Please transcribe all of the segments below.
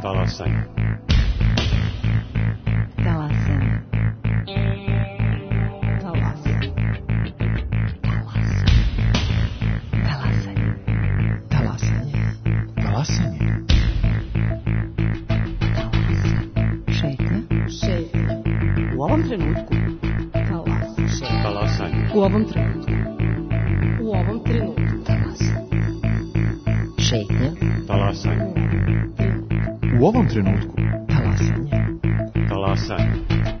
Talasanje. Talasanje. Talasanje. Talasanje. Talasanje. Talasanje. Šetnja. U ovom trenutku. Talasanje. U ovom trenutku. U ovom trenutku. Šetnja. Talasanje. U ovom trenutku. Talasanje. Talasanje.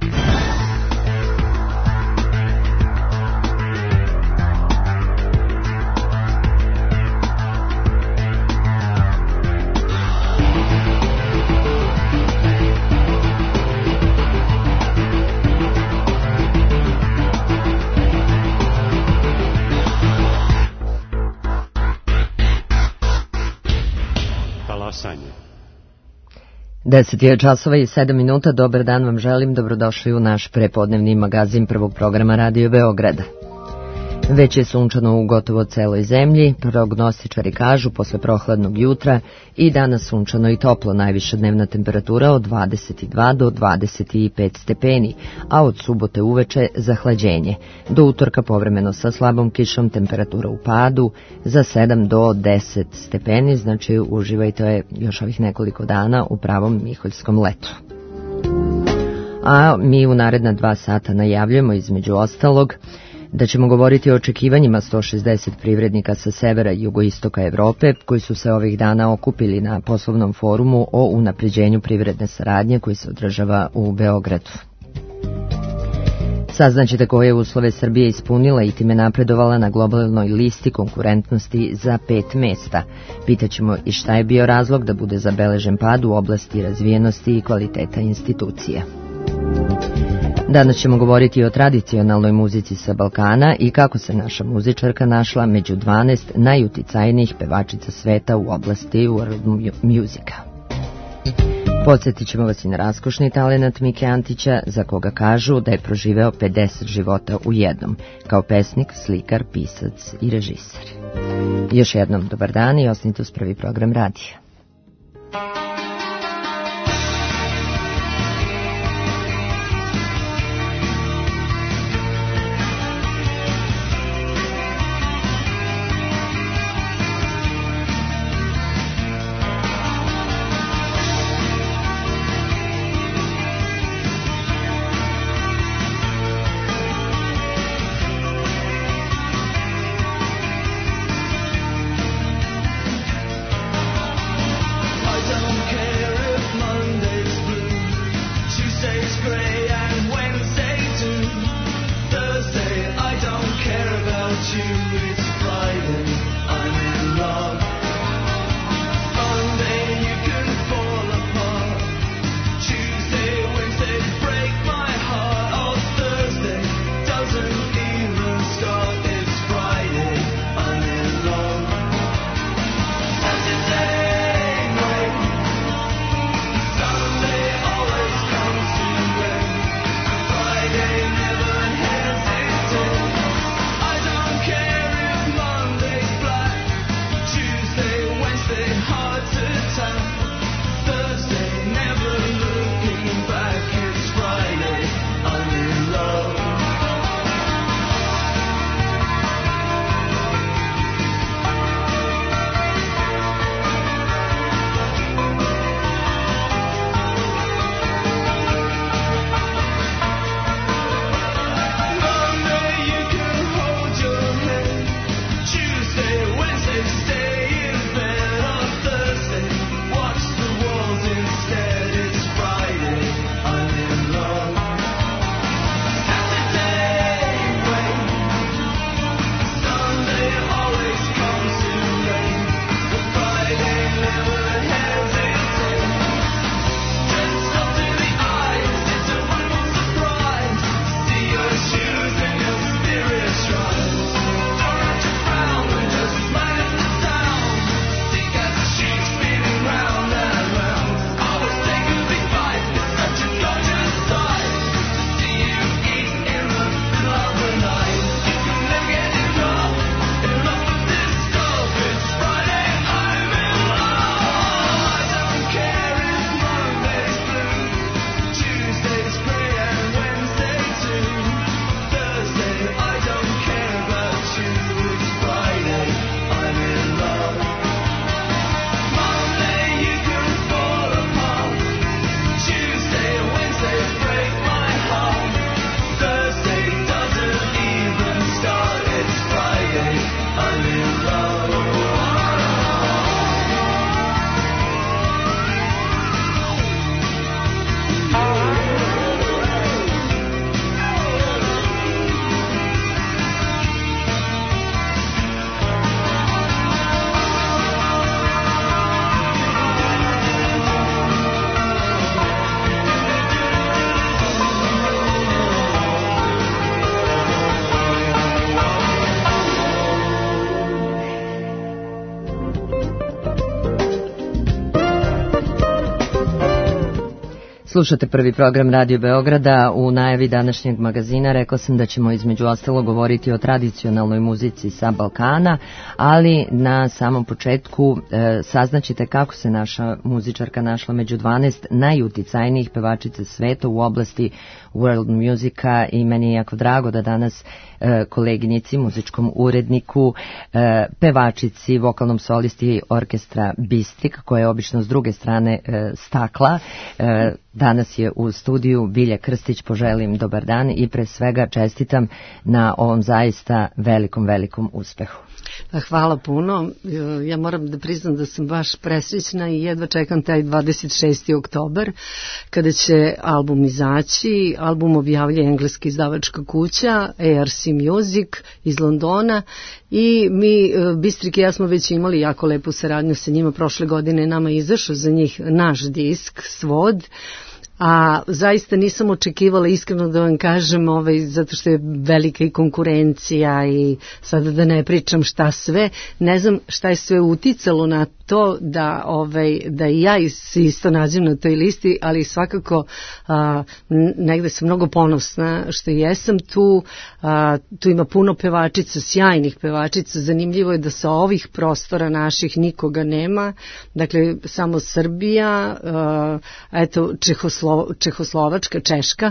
Talasanje. 10:07. Dobar dan vam želim, dobrodošli u naš prepodnevni magazin prvog programa Radio Beograda. Već je sunčano u gotovo celoj zemlji, prognostičari kažu posle prohladnog jutra i danas sunčano i toplo, najviša dnevna temperatura od 22 do 25 stepeni, a od subote uveče zahlađenje. Do utorka povremeno sa slabom kišom, temperatura u padu za 7 do 10 stepeni, znači uživajte još ovih nekoliko dana u pravom miholjskom letu. A mi u naredna 2 sata najavljujemo između ostalog da ćemo govoriti o očekivanjima 160 privrednika sa severa i jugoistoka Evrope koji su se ovih dana okupili na poslovnom forumu o unapređenju privredne saradnje koji se održava u Beogradu. Saznaćete koje uslove Srbija ispunila i time napredovala na globalnoj listi konkurentnosti za 5 mesta. Pitaćemo i šta je bio razlog da bude zabeležen pad u oblasti razvijenosti i kvaliteta institucija. Danas ćemo govoriti o tradicionalnoj muzici sa Balkana i kako se naša muzičarka našla među 12 najuticajnijih pevačica sveta u oblasti world musika. Podsjetit ćemo vas i na raskošni talenat Mike Antića, za koga kažu da je proživeo 50 života u jednom, kao pesnik, slikar, pisac i režiser. Još jednom dobar dan i ostanite uz prvi program radija. Slušate prvi program Radio Beograda. U najavi današnjeg magazina rekla sam da ćemo između ostalo govoriti o tradicionalnoj muzici sa Balkana, ali na samom početku saznaćete kako se naša muzičarka našla među 12 najuticajnijih pevačica sveta u oblasti world musika i meni je jako drago da danas koleginici, muzičkom uredniku, pevačici, vokalnom solisti orkestra Bistrik, koja je obično s druge strane stakla, danas je u studiju Bilja Krstić. Poželim dobar dan i pre svega čestitam na ovom zaista velikom uspehu. Hvala puno. Ja moram da priznam da sam baš presrećna i jedva čekam taj 26. oktobar kada će album izaći. Album objavlja engleska izdavačka kuća ARC Music iz Londona i mi, Bistrik i ja, smo već imali jako lepu saradnju sa njima. Prošle godine nama je izašao za njih naš disk Svod, a zaista nisam očekivala, iskreno da vam kažem, zato što je velika i konkurencija i sada da ne pričam šta sve, ne znam šta je sve uticalo na to da i ja se isto nađem na toj listi, ali svakako negde sam mnogo ponosna što jesam tu. Tu ima puno pevačica, sjajnih pevačica. Zanimljivo je da sa ovih prostora naših nikoga nema, dakle samo Srbija, eto Čehoslovačka, Češka,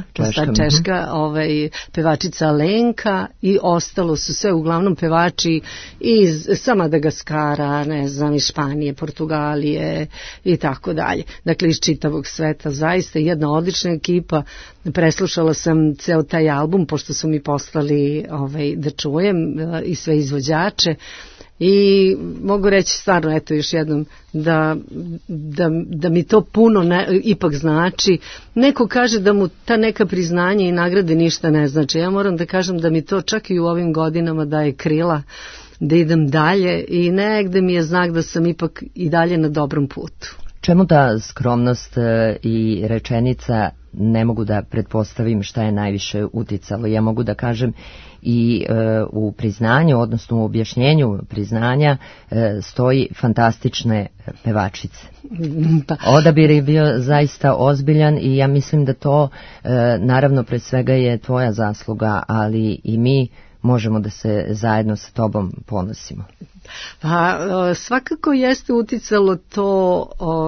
pevačica Lenka i ostalo su sve uglavnom pevači iz sa Madagaskara, ne znam, iz Španije, Portugalije i tako dalje. Dakle, iz čitavog sveta. Zaista jedna odlična ekipa. Preslušala sam ceo taj album, pošto su mi poslali da čujem i sve izvođače. I mogu reći stvarno, eto još jednom, da mi to puno ipak znači. Neko kaže da mu ta neka priznanja i nagrade ništa ne znači. Ja moram da kažem da mi to čak i u ovim godinama daje krila da idem dalje i negde mi je znak da sam ipak i dalje na dobrom putu. Čemu ta skromnost i rečenica ne mogu da pretpostavim šta je najviše uticalo? Ja mogu da kažem i u priznanju, odnosno u objašnjenju priznanja stoji fantastične pevačice. Odabir je bio zaista ozbiljan i ja mislim da to naravno pre svega je tvoja zasluga, ali i mi možemo da se zajedno sa tobom ponosimo. Pa svakako jeste uticalo to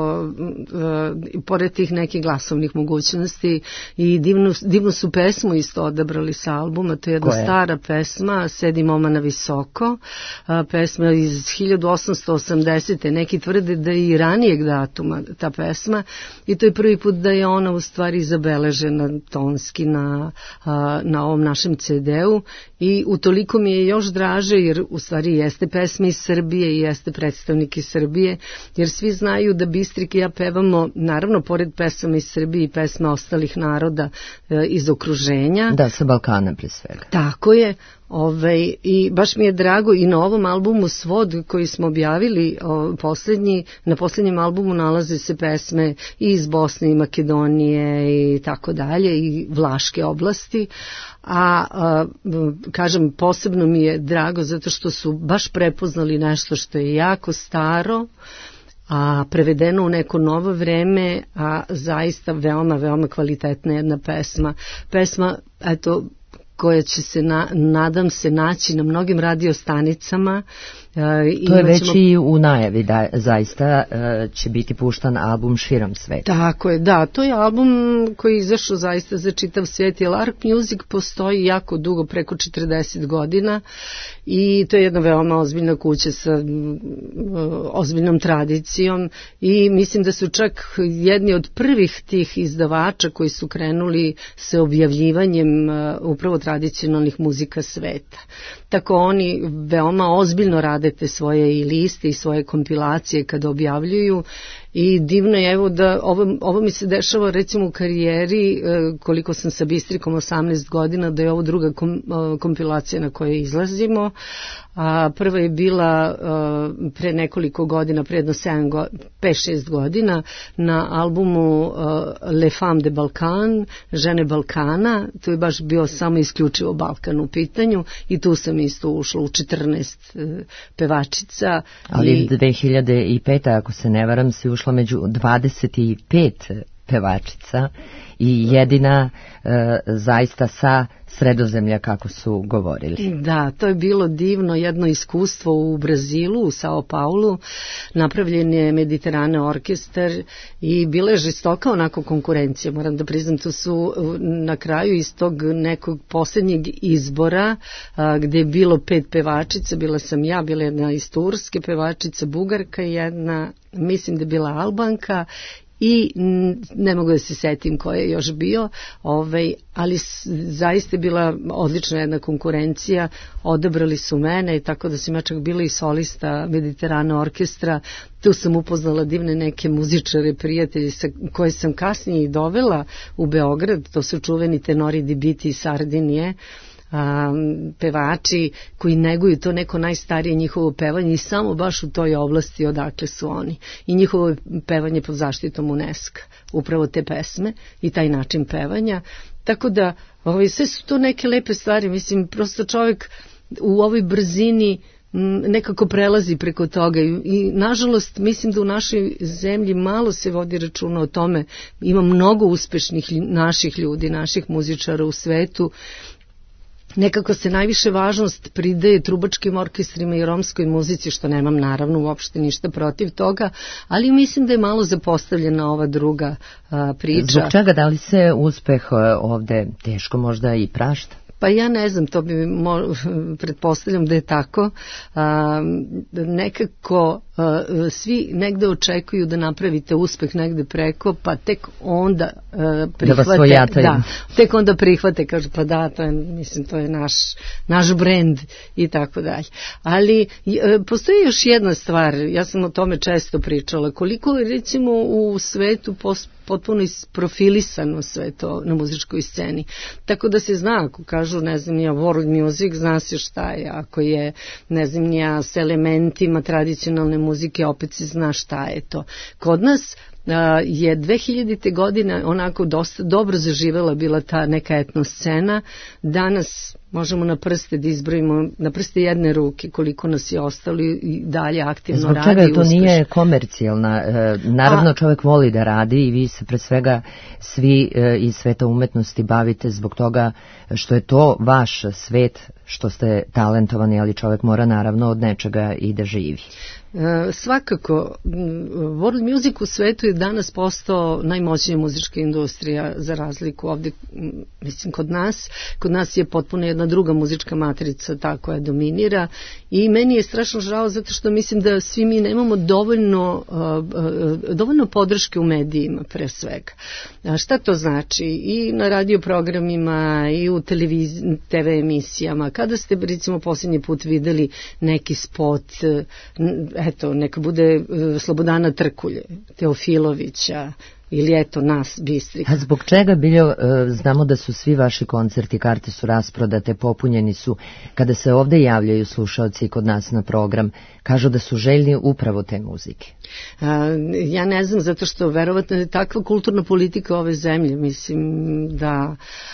pored tih nekih glasovnih mogućnosti i divnu su pesmu isto odabrali sa albuma. To je jedna stara pesma, Sedi moma na visoko, pesma iz 1880. Neki tvrde da je i ranijeg datuma ta pesma i to je prvi put da je ona u stvari zabeležena tonski na ovom našem CD-u i utoliko mi je još draže jer u stvari jeste pesma iz Srbije i jeste predstavnik iz Srbije, jer svi znaju da Bistrik i ja pevamo, naravno, pored pesama iz Srbije i pesme ostalih naroda iz okruženja. Da, sa Balkana pre svega. Tako je. I baš mi je drago i na ovom albumu Svod koji smo objavili na posljednjem albumu nalaze se pesme i iz Bosne i Makedonije i tako dalje i Vlaške oblasti, a kažem posebno mi je drago zato što su baš prepoznali nešto što je jako staro, a prevedeno u neko novo vreme, a zaista veoma kvalitetna jedna pesma, eto, koja će se, nadam se, naći na mnogim radiostanicama. To je već i u najavi da zaista će biti puštan album širom sveta. Tako je, da, to je album koji je izašao zaista za čitav svijet, jer ARC Music postoji jako dugo, preko 40 godina i to je jedna veoma ozbiljna kuća sa ozbiljnom tradicijom i mislim da su čak jedni od prvih tih izdavača koji su krenuli sa objavljivanjem upravo tradicionalnih muzika sveta. Tako oni veoma ozbiljno rade te svoje i liste i svoje kompilacije kada objavljuju i divno je evo da ovo mi se dešava recimo u karijeri koliko sam sa Bistrikom 18 godina da je ovo druga kompilacija na kojoj izlazimo, a prva je bila pre nekoliko godina, pre jedno 5-6 godina na albumu Les Femmes de Balkan, Žene Balkana, to je baš bio samo isključivo Balkan u pitanju i tu sam isto ušla u 14 pevačica. Ali 2005. ako se ne varam si ušla među 25 pevačica i jedina zaista sa Sredozemlja, kako su govorili. Da, to je bilo divno jedno iskustvo u Brazilu, u Sao Paulu. Napravljen je Mediterane orkestar i bila je žestoka onako konkurencija. Moram da priznam, tu su na kraju iz tog nekog posljednjeg izbora gde je bilo 5 pevačica, bila sam ja, bila jedna iz Turske pevačica, Bugarka jedna, mislim da je bila Albanka i ne mogu da se setim ko je još bio, ali zaista je bila odlična jedna konkurencija, odabrali su mene i tako da sam ja čak bila i solista Mediterana orkestra. Tu sam upoznala divne neke muzičare, prijatelji koje sam kasnije i dovela u Beograd, to su čuveni tenori Di Biti i Sardinije, pevači koji neguju to neko najstarije njihovo pevanje i samo baš u toj oblasti odakle su oni, i njihovo pevanje pod zaštitom UNESCO, upravo te pesme i taj način pevanja, tako da sve su to neke lepe stvari. Mislim, prosto čovjek u ovoj brzini nekako prelazi preko toga i nažalost mislim da u našoj zemlji malo se vodi računa o tome. Ima mnogo uspešnih naših ljudi, naših muzičara u svetu. Nekako se najviše važnost pridaje trubačkim orkestrima i romskoj muzici, što nemam naravno uopšte ništa protiv toga, ali mislim da je malo zapostavljena ova druga priča. Zbog čega, da li se uspeh ovde teško možda i prašta? Pa ja ne znam, to bi pretpostavljam da je tako. Nekako svi negde očekuju da napravite uspeh negde preko, pa tek onda prihvate. Da, tek onda prihvate, kažu pa da, to je, mislim, to je naš brend i tako dalje. Ali postoji još jedna stvar, ja sam o tome često pričala, koliko je recimo u svetu potpuno isprofilisano sve to na muzičkoj sceni. Tako da se zna, ako kažu, ne znam ja, world music, zna se šta je. Ako je, ne znam ja, s elementima tradicionalne muzike, opet se zna šta je to. Kod nas je 2000. godine onako dosta dobro zaživela bila ta neka etno scena. Danas možemo na prste da izbrojimo, na prste jedne ruke koliko nas je ostalo i dalje aktivno radi. Zbog čega to nije komercijalna? Naravno čovjek voli da radi i vi se pre svega svi iz sveta umetnosti bavite zbog toga što je to vaš svet, što ste talentovani, ali čovjek mora naravno od nečega i da živi. Svakako, world music u svetu je danas postao najmoćnija muzička industrija, za razliku ovdje, mislim, kod nas je potpuno jedna druga muzička matrica ta koja dominira i meni je strašno žao zato što mislim da svi mi nemamo dovoljno podrške u medijima pre svega. Šta to znači? I na radio programima i u TV emisijama. Kada ste recimo posljednji put videli neki spot, eto, neka bude Slobodana Trkulje, Teofilovića, ili eto nas, Bistrika. A zbog čega, Biljo, znamo da su svi vaši koncerti, karte su rasprodate, popunjeni su, kada se ovde javljaju slušaoci kod nas na program, kažu da su željni upravo te muzike? Ja ne znam, zato što verovatno je takva kulturna politika ove zemlje, mislim da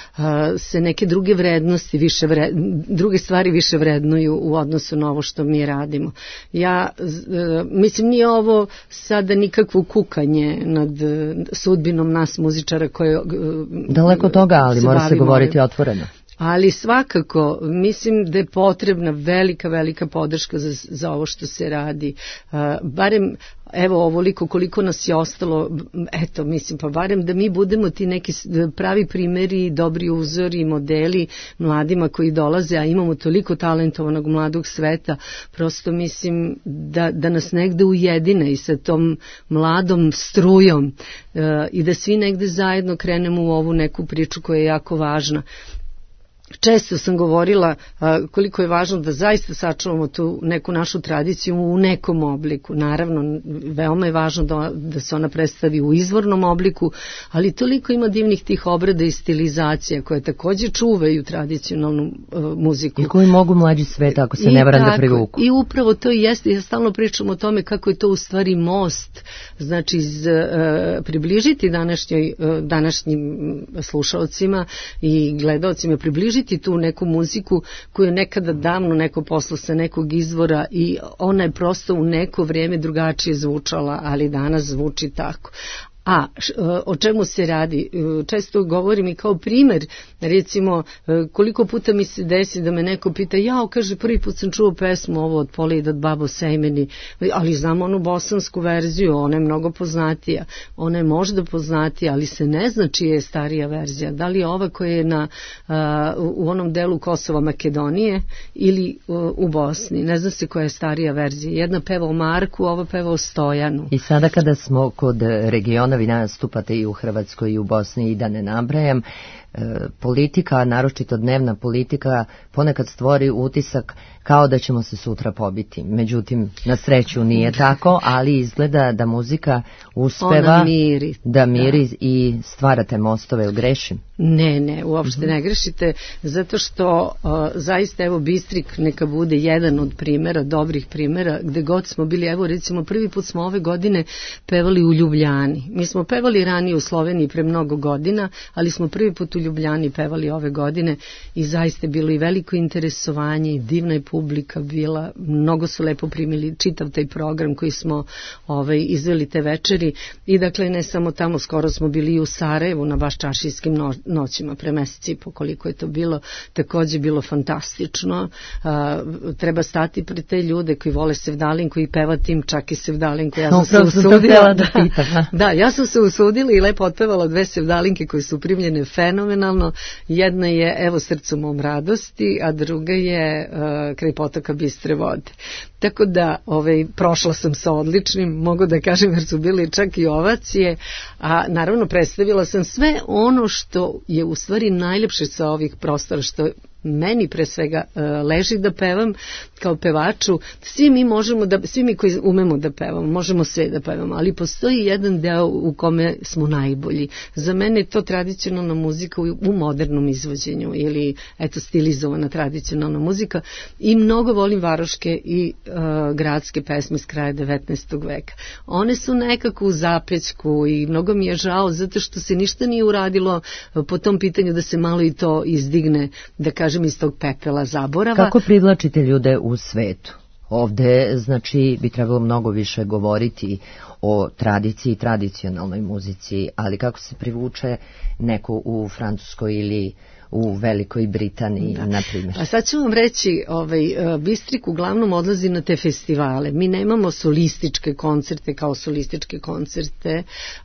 se neke druge vrednosti druge stvari više vrednuju u odnosu na ovo što mi radimo. Ja mislim, nije ovo sada nikakvo kukanje nad sudbinom nas muzičara koje daleko toga, ali mora se govoriti otvoreno. Ali svakako mislim da je potrebna velika podrška za ovo što se radi. Barem evo ovoliko koliko nas je ostalo, eto mislim, pa barem da mi budemo ti neki pravi primjeri, dobri uzori i modeli mladima koji dolaze, a imamo toliko talentovanog mladog sveta, prosto mislim da nas negde ujedine i sa tom mladom strujom i da svi negde zajedno krenemo u ovu neku priču koja je jako važna. Često sam govorila koliko je važno da zaista sačuvamo tu neku našu tradiciju u nekom obliku. Naravno, veoma je važno da se ona predstavi u izvornom obliku, ali toliko ima divnih tih obrada i stilizacija koje također čuvaju tradicionalnu muziku. I koji mogu mlađi svet, ako se ne varam, da privuku. I upravo to i jeste. Ja stalno pričam o tome kako je to u stvari most, znači približiti današnjim slušalcima i gledaocima, približiti tu neku muziku koju je nekada davno neko poslao sa nekog izvora i ona je prosto u neko vrijeme drugačije zvučala, ali danas zvuči tako. O čemu se radi? Često govorim i kao primer, recimo, koliko puta mi se desi da me neko pita, kaže, prvi put sam čuo pesmu ovo od Polidat Babo Sejmeni, ali znam onu bosansku verziju, ona je mnogo poznatija, ona je možda poznatija, ali se ne zna čija je starija verzija, da li je ova koja je u onom delu Kosova Makedonije ili u Bosni, ne zna se koja je starija verzija, jedna peva o Marku, ova peva o Stojanu. I sada kada smo kod regiona, vi nastupate i u Hrvatskoj i u Bosni i da ne nabrajam, politika, naročito dnevna politika, ponekad stvori utisak kao da ćemo se sutra pobiti. Međutim, na sreću nije tako, ali izgleda da muzika uspeva da miri i stvarate mostove. Grešim? Ne, uopšte ne grešite, zato što zaista, evo, Bistrik neka bude jedan od primjera, dobrih primjera, gde god smo bili. Evo, recimo, prvi put smo ove godine pevali u Ljubljani. Mi smo pevali ranije u Sloveniji pre mnogo godina, ali smo prvi put u Ljubljani pevali ove godine i zaista je bilo i veliko interesovanje i divna je publika bila, mnogo su lepo primili čitav taj program koji smo izveli te večeri i dakle ne samo tamo, skoro smo bili i u Sarajevu na baš čašijskim noćima pre mesec i po, koliko je to bilo, takođe bilo fantastično. Treba stati pred te ljude koji vole sevdalinku i pevati im čak i sevdalinku. Ja sam se usudila ja sam se usudila i lepo otpevala 2 sevdalinke koje su primljene fenomenalno. Jedna je Evo srcu mom radosti, a druga je Kraj potoka bistre vode. Tako da prošla sam sa odličnim, mogu da kažem, jer su bili čak i ovacije, a naravno predstavila sam sve ono što je u stvari najljepše sa ovih prostora, što meni pre svega leži da pevam kao pevaču. Svi mi koji umemo da pevamo, možemo sve da pevamo, ali postoji jedan deo u kome smo najbolji. Za mene je to tradicionalna muzika u modernom izvođenju ili stilizovana tradicionalna muzika i mnogo volim varoške i gradske pesme s kraja 19. veka. One su nekako u zapećku i mnogo mi je žao zato što se ništa nije uradilo po tom pitanju da se malo i to izdigne, da kažem, iz tog pepela zaborava. Kako privlačite ljude u svetu? Ovde, znači, bi trebalo mnogo više govoriti o tradiciji i tradicionalnoj muzici, ali kako se privuče neko u Francuskoj ili u Velikoj Britaniji, na primjer? A sad ću vam reći, Bistrik uglavnom odlazi na te festivale. Mi nemamo solističke koncerte kao solističke koncerte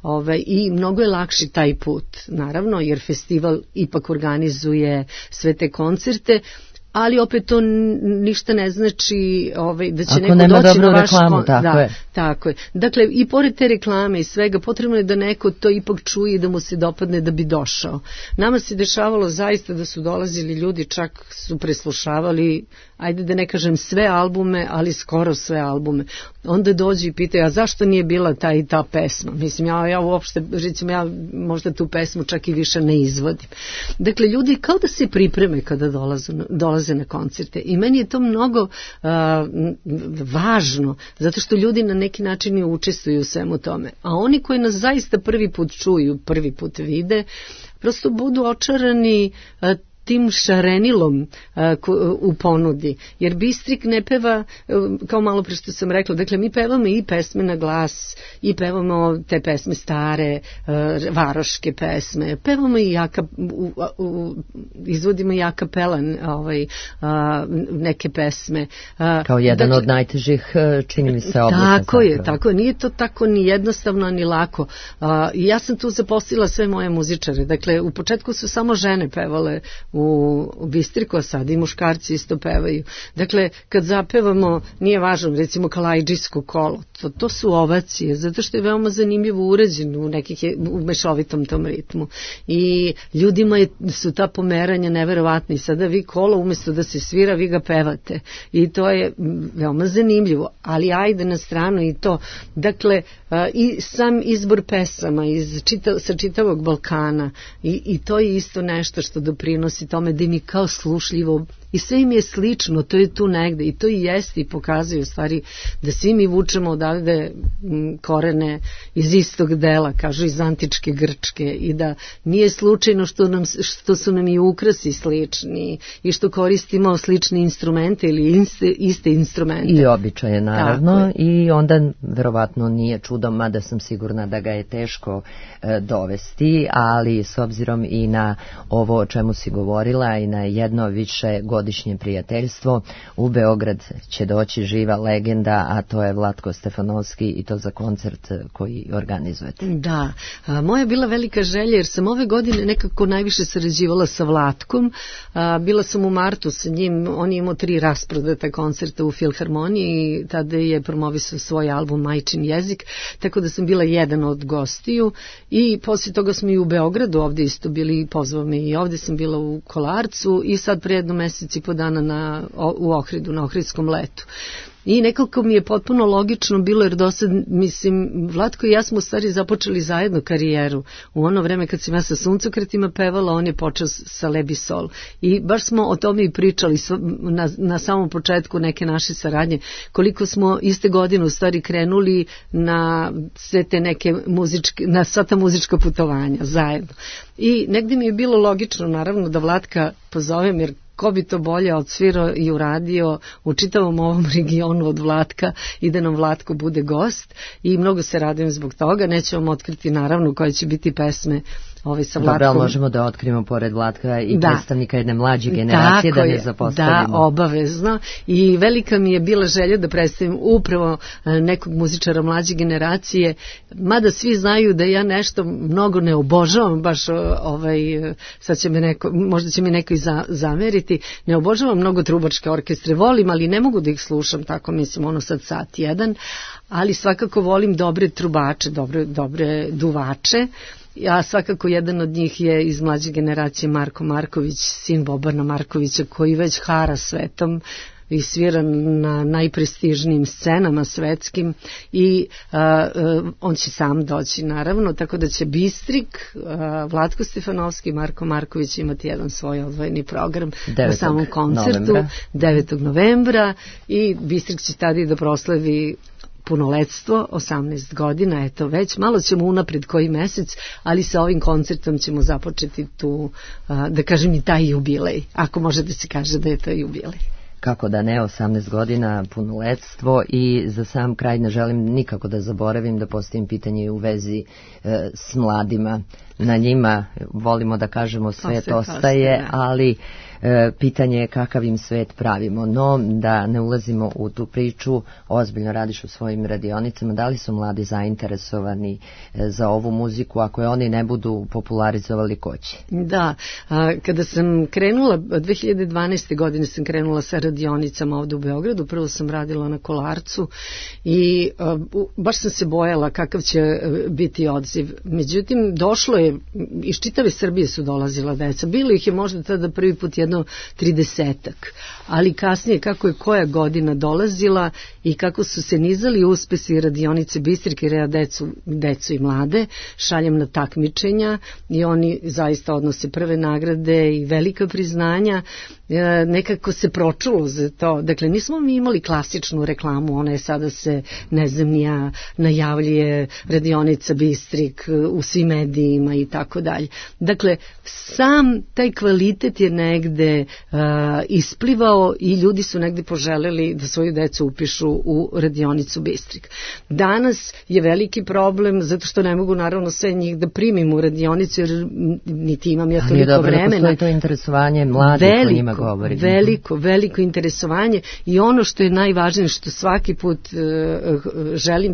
i mnogo je lakši taj put, naravno, jer festival ipak organizuje sve te koncerte, ali opet to ništa ne znači da će neko doći na vaš koncert. Tako je. Dakle, i pored te reklame i svega, potrebno je da neko to ipak čuje i da mu se dopadne da bi došao. Nama se dešavalo zaista da su dolazili ljudi, čak su preslušavali, ajde da ne kažem sve albume, ali skoro sve albume. Onda dođu i pitaju, a zašto nije bila ta i ta pesma? Mislim, ja uopšte, recimo, ja možda tu pesmu čak i više ne izvodim. Dakle, ljudi kao da se pripreme kada dolaze na koncerte i meni je to mnogo važno, zato što ljudi na neki način i učestvuju u svemu tome. A oni koji nas zaista prvi put čuju, prvi put vide, prosto budu očarani tim šarenilom u ponudi, jer Bistrik ne peva, kao malo pre što sam rekla, dakle mi pevamo i pesme na glas i pevamo te pesme stare, varoške pesme, pevamo i izvodimo i a capella neke pesme. Kao jedan od najtežih, čini mi se, oblika. Tako je, nije to tako ni jednostavno ni lako. Ja sam tu zaposlila sve moje muzičare, dakle u početku su samo žene pevale u Bistriku, a sad i muškarci isto pevaju. Dakle, kad zapevamo, nije važno, recimo Kalajđijsko kolo, to su ovacije, zato što je veoma zanimljivo urađeno u mešovitom tom ritmu. I ljudima su ta pomeranja neverovatna i sada vi kolo, umjesto da se svira, vi ga pevate. I to je veoma zanimljivo, ali ajde na stranu i to. Dakle, i sam izbor pesama sa čitavog Balkana i to je isto nešto što doprinosi tome da im je kao slušljivo i sve im je slično, to je tu negde i to i jeste i pokazuje u stvari da svi mi vučemo odavde korene iz istog dela, kažu iz antičke Grčke, i da nije slučajno što su nam i ukrasi slični i što koristimo slične instrumente ili iste instrumente. I običaje naravno i onda verovatno nije čudo, mada sam sigurna da ga je teško dovesti, ali s obzirom i na ovo o čemu si govorila i na jedno više godišnje prijateljstvo, u Beograd će doći živa legenda, a to je Vlatko Stefanovski, i to za koncert koji organizujete. Da, moja bila velika želja, jer sam ove godine nekako najviše sarađivala sa Vlatkom. Bila sam u martu sa njim, on je imao 3 rasprodata koncerta u Filharmoniji, tada je promovisao svoj album Majčin jezik, tako da sam bila jedan od gostiju i poslije toga smo i u Beogradu ovde isto bili, pozvao me i ovde sam bila u Kolarcu i sad pre jedno mesec i po dana u Ohridu, na Ohridskom letu. I nekako mi je potpuno logično bilo, jer do sad, mislim, Vlatko i ja smo u stvari započeli zajedno karijeru. U ono vreme kad sam ja sa Suncokretima pevala, on je počeo sa Lebi Sol. I baš smo o tome i pričali na samom početku neke naše saradnje, koliko smo iste godine u stvari krenuli na sve te neke na sva ta muzička putovanja zajedno. I negdje mi je bilo logično, naravno, da Vlatka pozovem, jer ko bi to bolje odsvirao i uradio u čitavom ovom regionu od Vlatka i da nam Vlatko bude gost, i mnogo se radujem zbog toga. Neću vam otkriti naravno koje će biti pesme sa Vlatkom. Dobro, možemo da otkrijemo pored Vlatka i predstavnika jedne mlađe generacije, da ne zapostavimo. Da, obavezno. I velika mi je bila želja da predstavim upravo nekog muzičara mlađe generacije, mada svi znaju da ja nešto mnogo ne obožavam, baš sad će me možda će mi neko i zameriti, ne obožavam mnogo trubačke orkestre, volim, ali ne mogu da ih slušam, tako mislim, sad sat jedan, ali svakako volim dobre trubače, dobre duvače. Ja svakako jedan od njih je iz mlađe generacije Marko Marković, sin Bobana Markovića, koji već hara svetom i svira na najprestižnijim scenama svetskim, i on će sam doći naravno, tako da će Bistrik, Vlatko Stefanovski i Marko Marković imati jedan svoj odvojeni program na samom koncertu 9. novembra, i Bistrik će tada i da proslavi punoletstvo, 18 godina, eto već, malo ćemo unapred koji mesec, ali sa ovim koncertom ćemo započeti tu, da kažem, i taj jubilej, ako može da se kaže da je to jubilej. Kako da ne, 18 godina, punoletstvo. I za sam kraj ne želim nikako da zaboravim da postavim pitanje u vezi s mladima. Na njima volimo da kažemo svet ostaje, ali pitanje je kakav im svet pravimo. No, da ne ulazimo u tu priču, ozbiljno radiš u svojim radionicama. Da li su mladi zainteresovani za ovu muziku? Ako je oni ne budu popularizovali, ko će? Da, kada sam krenula, 2012. godine sam krenula sa radionicama ovde u Beogradu, prvo sam radila na Kolarcu i baš sam se bojala kakav će biti odziv. Međutim, došlo je, iz čitave Srbije su dolazila deca, bilo ih je možda tada prvi put jedno 30-ak, ali kasnije kako je koja godina dolazila i kako su se nizali uspesi radionice Bistrik, jer ja decu i mlade šaljem na takmičenja i oni zaista odnose prve nagrade i velika priznanja, nekako se pročulo za to. Dakle, nismo mi imali klasičnu reklamu, ona je sada se, ne znam ni ja, najavljuje radionica Bistrik u svim medijima i tako dalje. Dakle, sam taj kvalitet je negde isplivao i ljudi su negde poželeli da svoju decu upišu u radionicu Bistrik. Danas je veliki problem, zato što ne mogu naravno sve njih da primim u radionicu, jer niti imam ja toliko vremena. Ali postoji to interesovanje mladih o njima govori. Veliko interesovanje, i ono što je najvažnije, što svaki put želim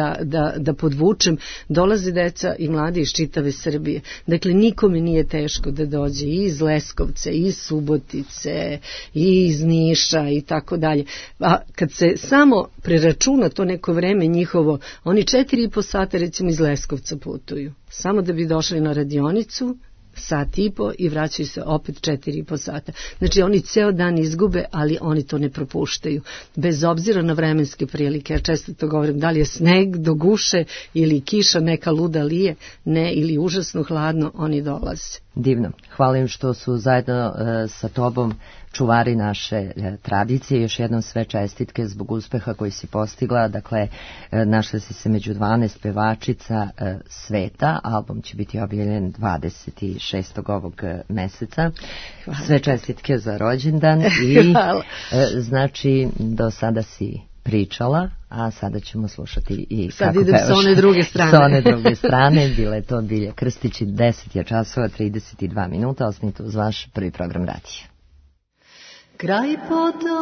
da podvučem, dolaze deca i mladi iz čitave Srbije. Dakle, nikome nije teško da dođe i iz Leskovca, i iz Subotice, i iz Niša i tako dalje. A kad se samo preračuna to neko vreme njihovo, oni 4,5 sata recimo iz Leskovca putuju, samo da bi došli na radionicu, sat i po i vraćaju se opet 4,5 sata. Znači oni ceo dan izgube, ali oni to ne propuštaju. Bez obzira na vremenske prilike, ja često to govorim, da li je sneg do guše ili kiša neka luda lije, ne, ili užasno hladno, oni dolaze. Divno. Hvala im što su zajedno sa tobom čuvari naše tradicije. Još jednom sve čestitke zbog uspeha koji si postigla. Dakle, našla si se među 12 pevačica sveta. Album će biti objavljen 26. ovog meseca. Hvala. Sve čestitke za rođendan. I znači, do sada si pričala, a sada ćemo slušati i sad kako pevaš. Sad idem sa one druge strane. Sa one druge strane, bila je to Bilja Krstić, 10 je časova, 32 minuta, ostanite uz vaš prvi program radija. Kraj potoka,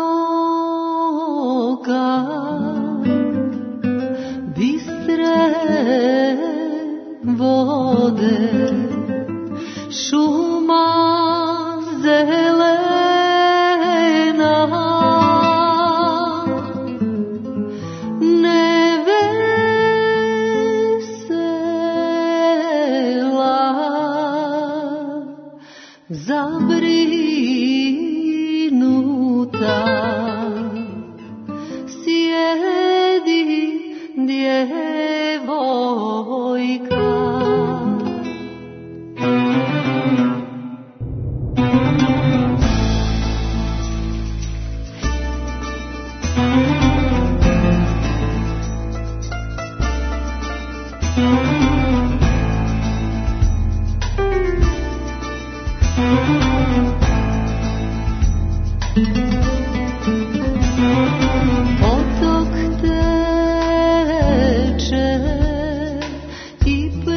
bistre vode, šuma zelena, zabrinuta, sjedi djevojka. Potok teče i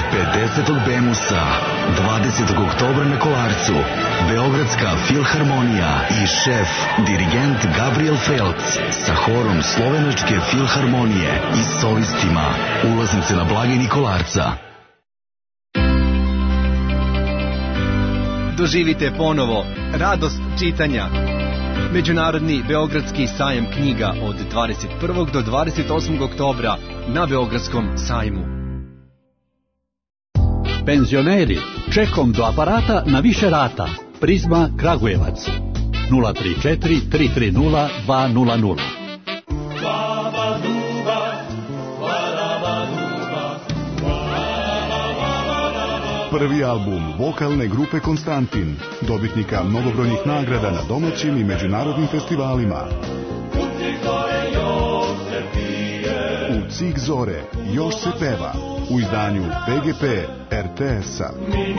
50. Bemusa, 20. oktobra na Kolarcu, Beogradska filharmonija i šef, dirigent Gabriel Felc sa horom Slovenačke filharmonije i solistima. Ulaznice na blagajni Kolarca. Doživite ponovo radost čitanja. Međunarodni Beogradski sajam knjiga od 21. do 28. oktobra na Beogradskom sajmu. Penzioneri, čekom do aparata na više rata. Prizma Kragujevac 034 330 200. Prvi album vokalne grupe Konstantin, dobitnika mnogobrojnih nagrada na domaćim i međunarodnim festivalima. U Cik zore još se peva, u izdanju PGP RTS-a.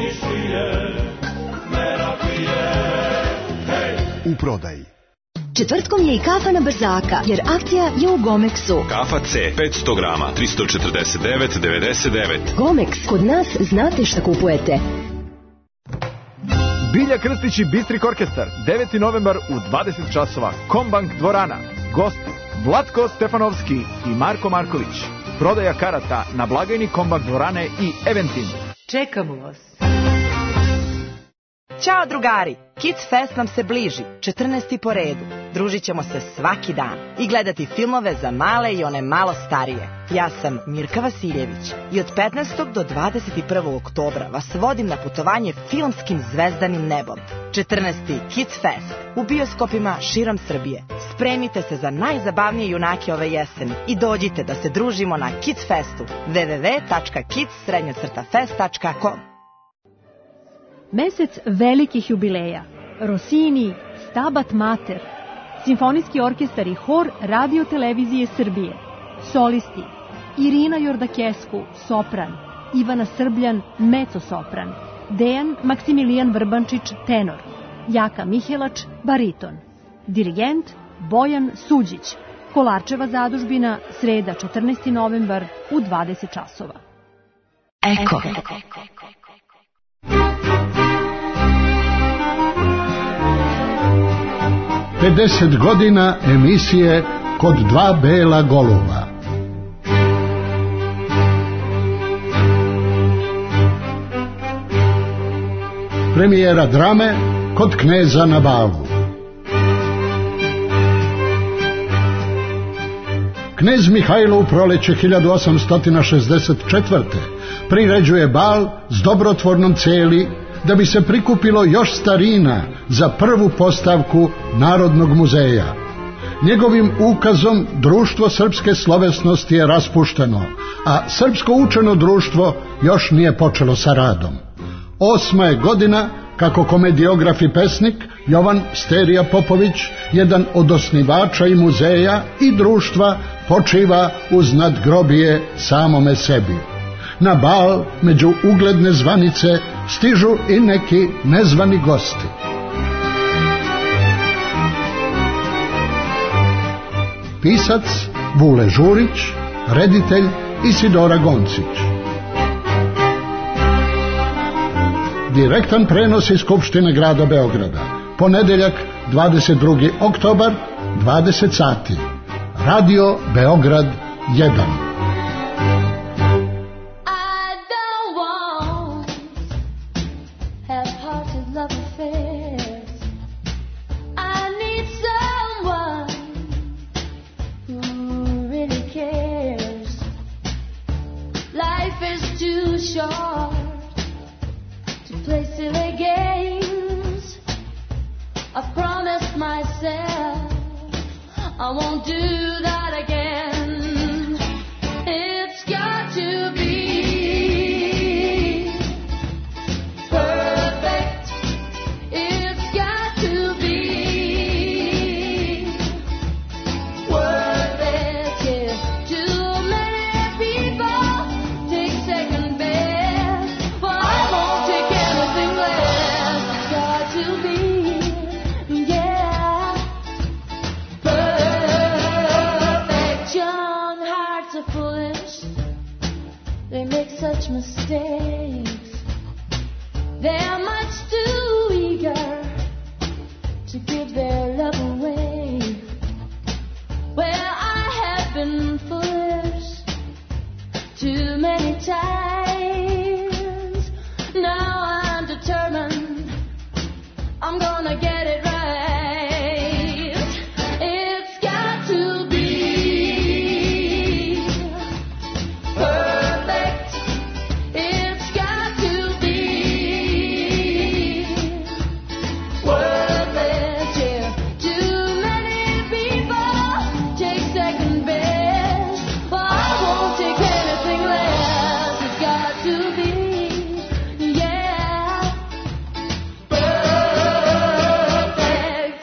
U prodaji. Četvrtkom je i kafa na brzaka, jer akcija je u Gomexu. Kafa C, 500 grama, 349,99. Gomex, kod nas znate šta kupujete. Bilja Krstić i Bistrik orkestar, 9. novembar u 20 časova, Kombank dvorana. Gost Vlatko Stefanovski i Marko Marković. Prodaja karata na blagajni Kombank dvorane i Eventim. Čekamo vas. Ćao drugari, Kids Fest nam se bliži, 14. po redu. Družit ćemo se svaki dan i gledati filmove za male i one malo starije. Ja sam Mirka Vasiljević i od 15. do 21. oktobra vas vodim na putovanje filmskim zvezdanim nebom. 14. Kids Fest u bioskopima širom Srbije. Spremite se za najzabavnije junake ove jeseni i dođite da se družimo na Kids Festu www.kids-fest.com. Mesec velikih jubileja. Rossini, Stabat Mater, Simfonijski orkestar i hor Radio Televizije Srbije. Solisti: Irina Jordakesku, sopran, Ivana Srbljan, mezzo-sopran, Dejan Maksimilijan Vrbančić, tenor, Jaka Mihelač, bariton. Dirigent Bojan Suđić. Kolarčeva zadužbina, sreda 14. novembar u 20 časova. Eko. 50 godina emisije Kod dva bela goluba. Premijera drame Kod kneza na balu. Knez Mihajlo u proleće 1864. priređuje bal s dobrotvornom celi da bi se prikupilo još starina za prvu postavku Narodnog muzeja. Njegovim ukazom društvo srpske slovesnosti je raspušteno, a srpsko učeno društvo još nije počelo sa radom. 8. je godina kako komediograf i pesnik Jovan Sterija Popović, jedan od osnivača i muzeja i društva, počiva uz nadgrobije samome sebi. Na bal među ugledne zvanice stižu i neki nezvani gosti. Pisac Vule Žurić, reditelj Isidora Goncić. Direktan prenos iz Skupštine grada Beograda. Ponedeljak 22. oktobar 20 sati. Radio Beograd 1. mistakes. They're much too eager to give their love away. Well, I have been foolish too many times. Now I'm determined I'm gonna get it right. It's got to be perfect. It's got to be worth it. Yeah. Too many people take second best. Well, I won't take anything less. It's got to be, yeah, perfect.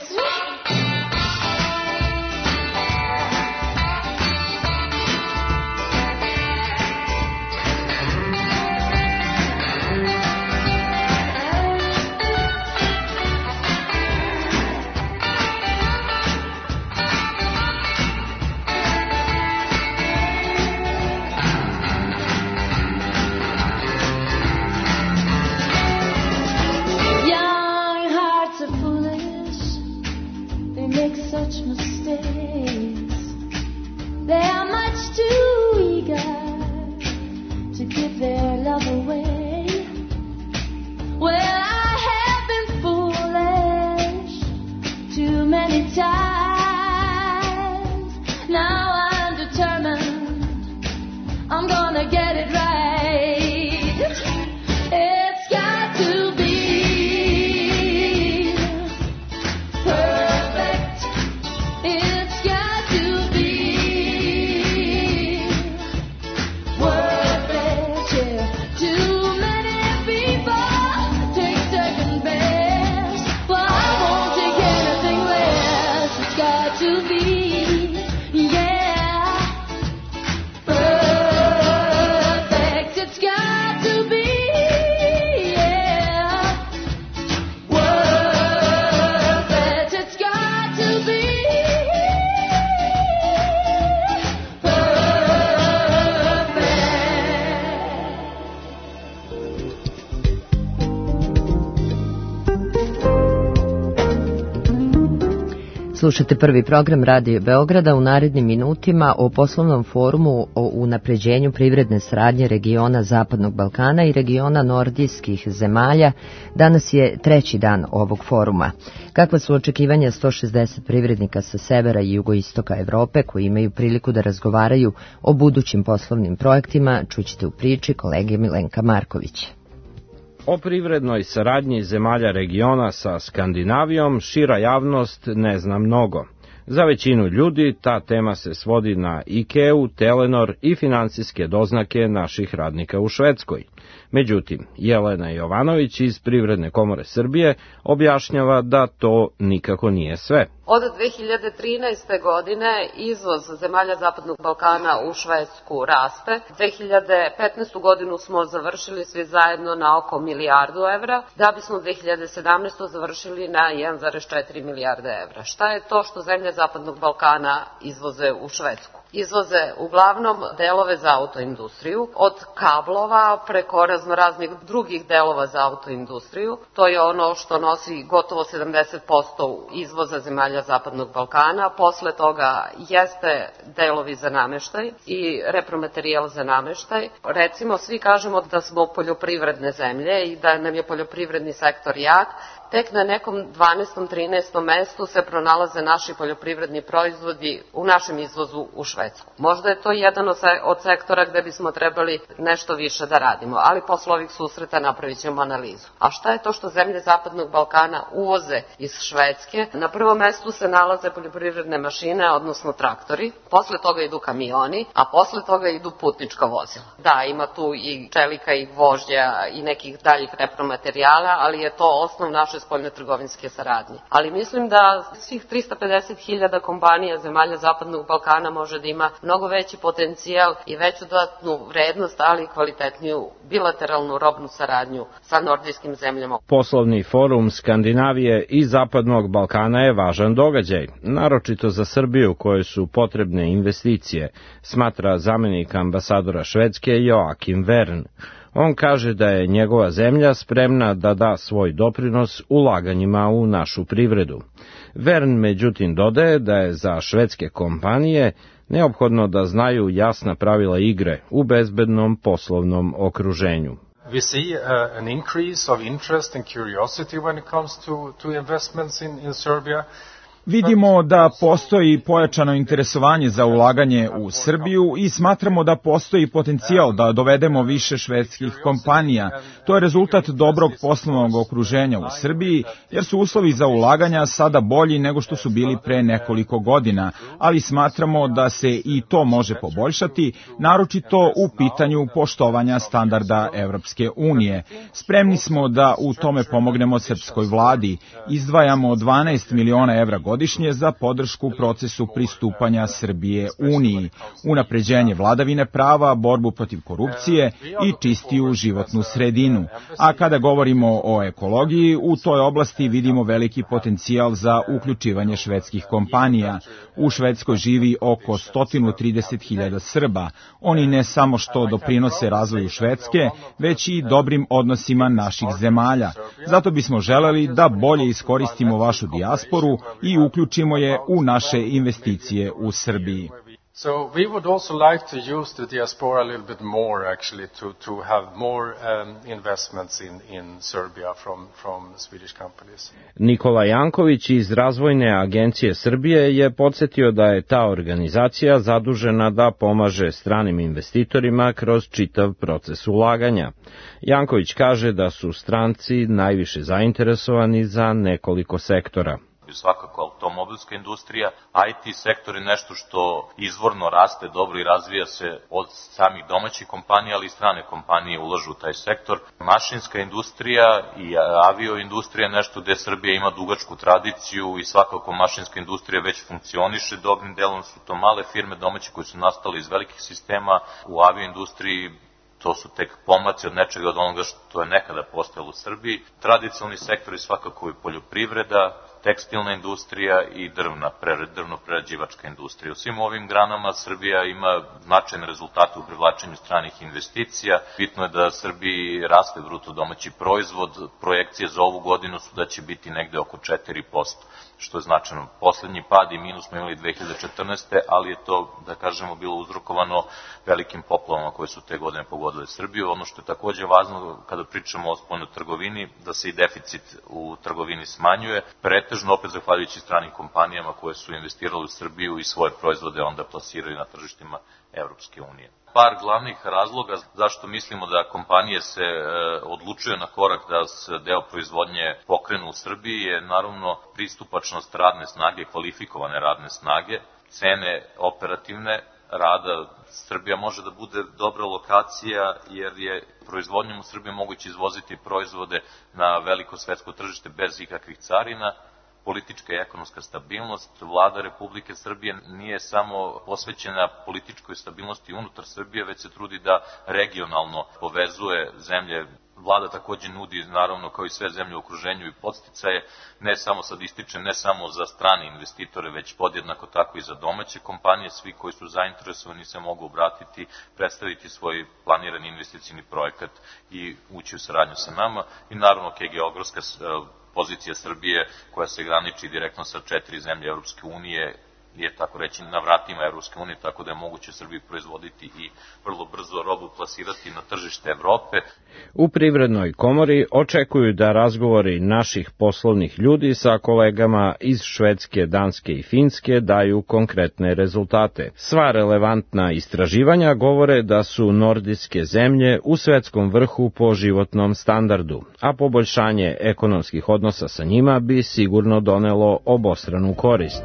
Young hearts are foolish. They make such mistakes. They are much too eager to give their love away. Well, I have been foolish too many times. Now I'm determined I'm gonna get it right. It's got to be perfect. It's got to be worth it. Yeah. Too many people take second best. Well, I won't take anything less. It's got to be, yeah, perfect. It's got to be, yeah, worth it. It's got to be Slušate prvi program Radio Beograda. U narednim minutima o poslovnom forumu o unapređenju privredne saradnje regiona Zapadnog Balkana i regiona nordijskih zemalja. Danas je treći dan ovog foruma. Kakva su očekivanja 160 privrednika sa severa i jugoistoka Evrope koji imaju priliku da razgovaraju o budućim poslovnim projektima, čućete u priči kolege Milenka Markovića. O privrednoj saradnji zemalja regiona sa Skandinavijom šira javnost ne zna mnogo. Za većinu ljudi ta tema se svodi na IKEA, Telenor i financijske doznake naših radnika u Švedskoj. Međutim, Jelena Jovanović iz Privredne komore Srbije objašnjava da to nikako nije sve. Od 2013. godine izvoz zemalja Zapadnog Balkana u Švedsku raste. 2015. godinu smo završili svi zajedno na oko milijardu evra, da bismo 2017. završili na 1,4 milijarde evra. Šta je to što zemlje Zapadnog Balkana izvoze u Švedsku? Izvoze uglavnom delove za autoindustriju, od kablova preko raznoraznih drugih delova za autoindustriju. To je ono što nosi gotovo 70% izvoza zemalja Zapadnog Balkana. Posle toga jeste delovi za nameštaj i repromaterijal za nameštaj. Recimo, svi kažemo da smo poljoprivredne zemlje i da nam je poljoprivredni sektor jak. Tek na nekom 12. 13. mestu se pronalaze naši poljoprivredni proizvodi u našem izvozu u Švedsku. Možda je to jedan od sektora gde bismo trebali nešto više da radimo, ali posle ovih susreta napravit ćemo analizu. A šta je to što zemlje Zapadnog Balkana uvoze iz Švedske? Na prvom mestu se nalaze poljoprivredne mašine, odnosno traktori, posle toga idu kamioni, a posle toga idu putnička vozila. Da, ima tu i čelika i gvožđa i nekih daljih repromaterijala, ali je to osnov naše spoljnotrgovinske saradnje. Ali mislim da svih 350.000 kompanija zemalja Zapadnog Balkana može da ima mnogo veći potencijal i veću dodatnu vrednost, ali i kvalitetniju bilateralnu robnu saradnju sa nordijskim zemljama. Poslovni forum Skandinavije i Zapadnog Balkana je važan događaj, naročito za Srbiju kojoj su potrebne investicije, smatra zamenik ambasadora Švedske Joakim Wern. On kaže da je njegova zemlja spremna da da svoj doprinos ulaganjima u našu privredu. Vern međutim dodaje da je za švedske kompanije neophodno da znaju jasna pravila igre u bezbednom poslovnom okruženju. We see an increase of interest and curiosity when it comes to investments in Serbia. Vidimo da postoji pojačano interesovanje za ulaganje u Srbiju i smatramo da postoji potencijal da dovedemo više švedskih kompanija. To je rezultat dobrog poslovnog okruženja u Srbiji, jer su uslovi za ulaganja sada bolji nego što su bili pre nekoliko godina, ali smatramo da se i to može poboljšati, naročito u pitanju poštovanja standarda Evropske unije. Spremni smo da u tome pomognemo srpskoj vladi. Izdvajamo 12 miliona evra godišnje za podršku procesu pristupanja Srbije Uniji, unapređenje vladavine prava, borbu protiv korupcije i čistiju životnu sredinu. A kada govorimo o ekologiji, u toj oblasti vidimo veliki potencijal za uključivanje švedskih kompanija. U Švedskoj živi oko 130.000 Srba. Oni ne samo što doprinose razvoju Švedske, već i dobrim odnosima naših zemalja. Zato bismo želeli da bolje iskoristimo vašu dijasporu i uključimo je u naše investicije u Srbiji. So we would also like to use the diaspora a little bit more actually to have more investments in Serbia from Swedish companies. Nikola Janković iz Razvojne agencije Srbije je podsjetio da je ta organizacija zadužena da pomaže stranim investitorima kroz čitav proces ulaganja. Janković kaže da su stranci najviše zainteresovani za nekoliko sektora. Svakako automobilska industrija, IT sektor je nešto što izvorno raste dobro i razvija se od samih domaćih kompanija, ali i strane kompanije ulažu u taj sektor. Mašinska industrija i avioindustrija je nešto gde Srbija ima dugačku tradiciju i svakako mašinska industrija već funkcioniše. Dobrim delom su to male firme domaće koje su nastale iz velikih sistema. U avioindustriji to su tek pomaci od nečega od onoga što je nekada postojalo u Srbiji. Tradicionalni sektor je svakako i poljoprivreda, tekstilna industrija i drvno-prerađivačka industrija. U svim ovim granama Srbija ima značajne rezultate u privlačenju stranih investicija. Bitno je da Srbiji raste bruto domaći proizvod. Projekcije za ovu godinu su da će biti negde oko 4%, što je značajno. Poslednji pad i minus smo imali 2014. ali je to, da kažemo, bilo uzrokovano velikim poplavama koje su te godine pogodile Srbiju. Ono što je takođe važno kada pričamo o spoljnoj trgovini, da se i deficit u trgovini smanjuje, pretežno opet zahvaljujući stranim kompanijama koje su investirali u Srbiju i svoje proizvode onda plasirali na tržištima Evropske unije. Par glavnih razloga zašto mislimo da kompanije se odlučuju na korak da se deo proizvodnje pokrenu u Srbiji je naravno pristupačnost radne snage, kvalifikovane radne snage, cene operativne rada. Srbija može da bude dobra lokacija jer je proizvodnjom u Srbiji moguće izvoziti proizvode na veliko svetsko tržište bez ikakvih carina. Politička i ekonomska stabilnost. Vlada Republike Srbije nije samo posvećena političkoj stabilnosti unutar Srbije, već se trudi da regionalno povezuje zemlje. Vlada takođe nudi, naravno, kao i sve zemlje u okruženju i podsticaje, ne samo sad ističem, ne samo za strane investitore, već podjednako tako i za domaće kompanije. Svi koji su zainteresovani se mogu obratiti, predstaviti svoj planirani investicijni projekat i ući u saradnju sa nama. I naravno, geografska pozicija Srbije, koja se graniči direktno sa 4 zemlje Evropske unije, je tako reći na vratima Evropske unije, tako da je moguće Srbiji proizvoditi i vrlo brzo robu plasirati na tržište Evrope. U Privrednoj komori očekuju da razgovori naših poslovnih ljudi sa kolegama iz Švedske, Danske i Finske daju konkretne rezultate. Sva relevantna istraživanja govore da su nordijske zemlje u svetskom vrhu po životnom standardu, a poboljšanje ekonomskih odnosa sa njima bi sigurno donelo obostranu korist.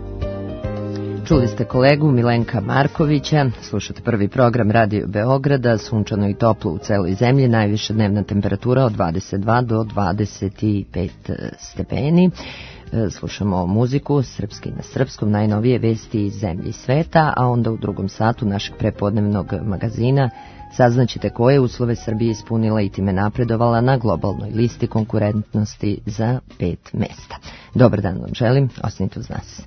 Čuli ste kolegu Milenka Markovića, slušate prvi program Radio Beograda, sunčano i toplo u celoj zemlji, najviša dnevna temperatura od 22 do 25 stepeni. Slušamo muziku srpski na srpskom, najnovije vesti iz zemlje i sveta, a onda u drugom satu našeg prepodnevnog magazina saznaćete koje uslove Srbije ispunila i time napredovala na globalnoj listi konkurentnosti za 5 mesta. Dobar dan vam želim, ostanite uz nas.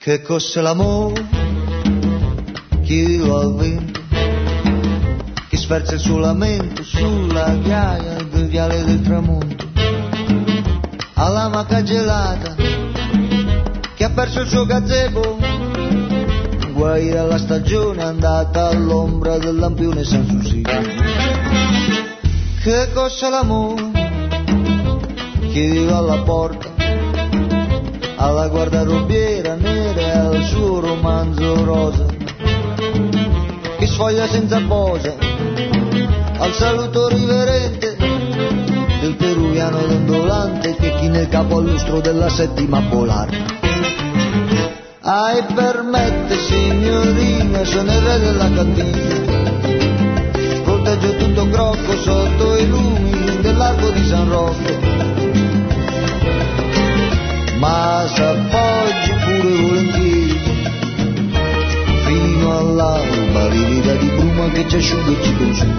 Che cos'è l'amore? Chiedilo al vento che sferza il suo lamento sulla ghiaia del viale del tramonto, alla maca gelata che ha perso il suo gazebo, guai alla stagione andata all'ombra del lampione Sanssouci. Che cos'è l'amore? Chiedilo alla porta, alla guardarobiera nera e al suo romanzo rosa che sfoglia senza posa, al saluto riverente del peruviano dondolante che china il capo al lustro della settima polare. E permette signorina, sono il re della cantina, proteggio tutto Crocco sotto i lumi dell'arco di San Rocco, ma s'appoggi pure volentieri fino all'alba, rivida di bruma che ci asciuga e ci consuma.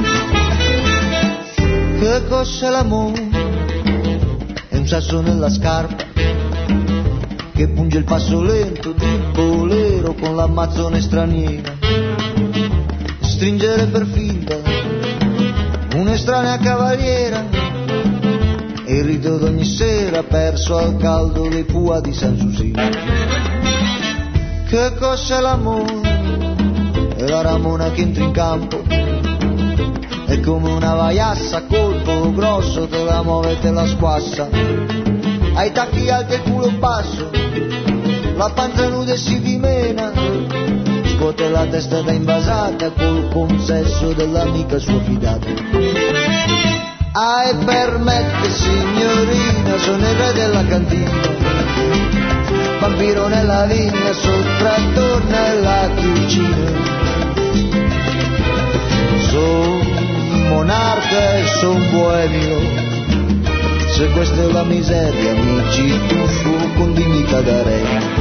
Che cos'è l'amore? È un sasso nella scarpa che punge il passo lento di bolero con l'ammazzone straniera, stringere per finta un'estranea cavaliera e il rito d'ogni sera perso al caldo dei pua di Sanssouci. Che cos'è l'amore? È la ramona che entra in campo, è come una vaiassa a colpo grosso, te la muove e te la squassa, ai tacchi alti e il culo basso, la pancia nuda e si dimena, scuote la testa da invasata col consesso dell'amica sua fidata. E permette signorina, sono il re della cantina, vampiro nella vigna, sottrattor nella cucina, son monarca e son boemio, se questa è la miseria mi ci tuffo con dignità da re.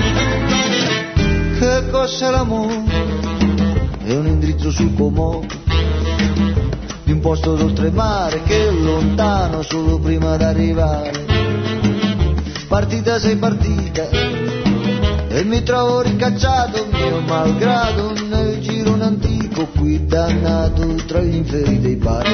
Che cos'è l'amore? È un indirizzo sul Comodo di un posto d'oltremare che è lontano solo prima d'arrivare. Partita sei partita e mi trovo ricacciato mio malgrado nel girone antico qui dannato tra gli inferi dei bar.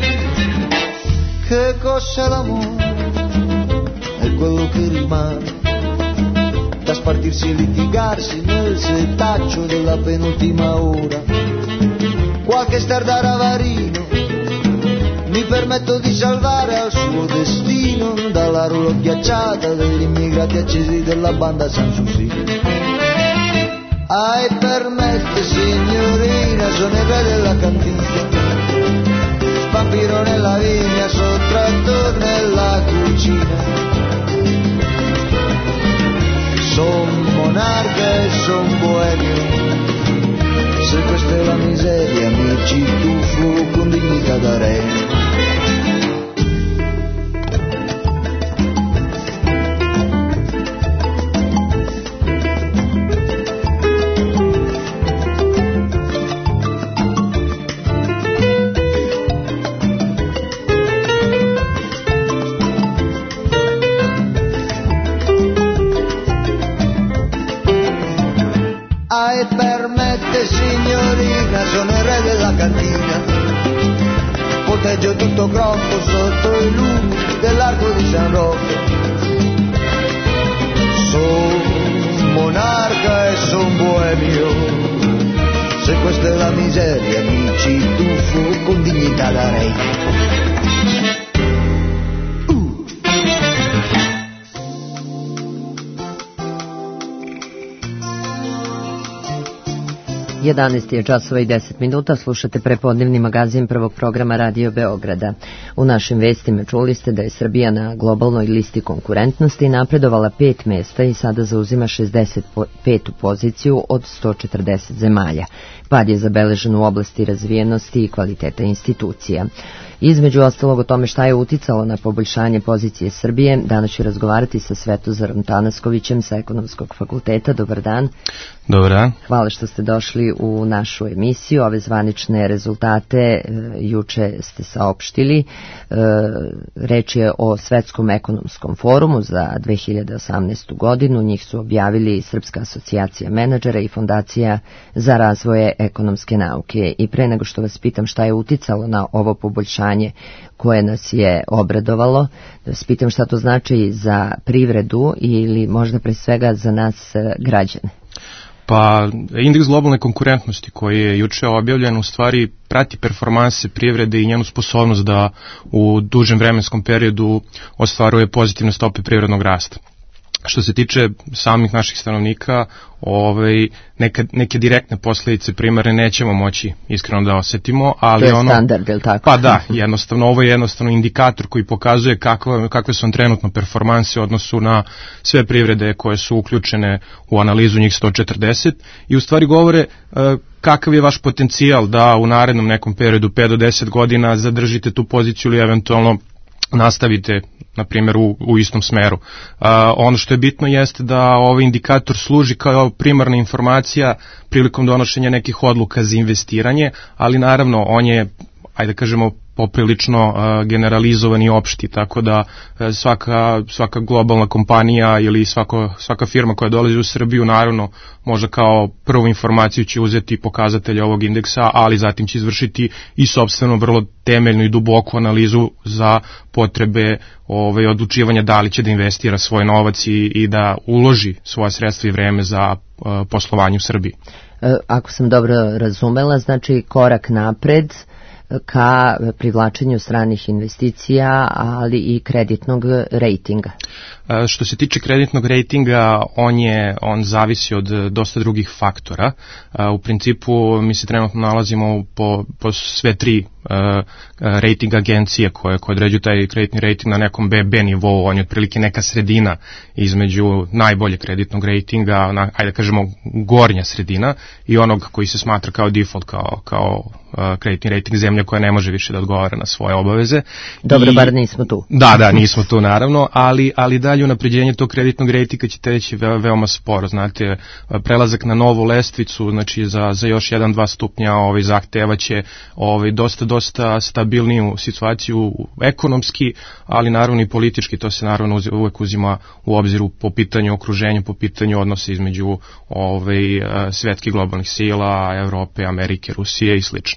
Che cos'è l'amore? È quello che rimane da spartirsi e litigarsi nel setaccio della penultima ora. Qualche star da ravarino mi permetto di salvare al suo destino dalla rulla ghiacciata degli immigrati accesi della banda Sanssouci. E permette signorina, sono il re della cantina, vampiro nella vigna, sottrattor nella cucina, son monarca e son boemio, se questa è la miseria mi ci tuffo con dignità da re. E permette signorina, sono il re della cantina, proteggio tutto Crocco sotto i lumi dell'arco di San Rocco, son monarca e son boemio, se questa è la miseria mi ci tuffo con dignità da re. 11 je časova i 10 minuta, slušate prepodnevni magazin prvog programa Radio Beograda. U našim vestima čuli ste da je Srbija na globalnoj listi konkurentnosti napredovala 5 mesta i sada zauzima 65. poziciju od 140 zemalja. Pad je zabeležen u oblasti razvijenosti i kvaliteta institucija. Između ostalog o tome šta je uticalo na poboljšanje pozicije Srbije, danas ću razgovarati sa Svetozarom Tanaskovićem sa Ekonomskog fakulteta. Dobar dan. Dobar dan. Hvala što ste došli u našu emisiju. Ove zvanične rezultate juče ste saopštili. Reč je o Svetskom ekonomskom forumu za 2018. godinu. Njih su objavili Srpska asocijacija menadžera i Fondacija za razvoje ekonomske nauke. I pre nego što vas pitam šta je uticalo na ovo poboljšanje koje nas je obradovalo, da vas pitam šta to znači za privredu ili možda pre svega za nas građane. Pa, indeks globalne konkurentnosti koji je juče objavljen u stvari prati performanse privrede i njenu sposobnost da u dužem vremenskom periodu ostvaruje pozitivne stope privrednog rasta. Što se tiče samih naših stanovnika, neke direktne posljedice primarne nećemo moći iskreno da osetimo, ali to je standard, je li tako? Pa da, jednostavno, ovo je jednostavno indikator koji pokazuje kakve su trenutno performanse u odnosu na sve privrede koje su uključene u analizu njih 140 i u stvari govore kakav je vaš potencijal da u narednom nekom periodu 5 do 10 godina zadržite tu poziciju ili eventualno nastavite, na primjer, u istom smeru. Ono što je bitno jeste da ovaj indikator služi kao primarna informacija prilikom donošenja nekih odluka za investiranje, ali naravno on je, ajde da kažemo, poprilično generalizovan i opšti, tako da svaka globalna kompanija ili svaka firma koja dolazi u Srbiju naravno može kao prvu informaciju će uzeti pokazatelje ovog indeksa, ali zatim će izvršiti i sopstveno vrlo temeljnu i duboku analizu za potrebe odlučivanja da li će da investira svoj novac i da uloži svoja sredstva i vreme za poslovanje u Srbiji. Ako sam dobro razumela, znači korak napred ka privlačenju stranih investicija, ali i kreditnog rejtinga. Što se tiče kreditnog rejtinga, on zavisi od dosta drugih faktora. U principu mi se trenutno nalazimo po sve tri rejting agencije koje određuju taj kreditni rejting na nekom BB nivou. On je otprilike neka sredina između najboljeg kreditnog rejtinga, ajde da kažemo gornja sredina, i onog koji se smatra kao default, kao kreditni rejting zemlje koja ne može više da odgovara na svoje obaveze. Dobro, bar nismo tu. Da, nismo tu naravno, ali dalje unapređenje tog kreditnog rejtinga će teći veoma sporo. Znate, prelazak na novu lestvicu, znači za još 1-2 stupnja zahteva će dosta stabilniju situaciju ekonomski, ali naravno i politički. To se naravno uvek uzima u obziru po pitanju okruženja, po pitanju odnosa između svetskih globalnih sila, Evrope, Amerike, Rusije i slično.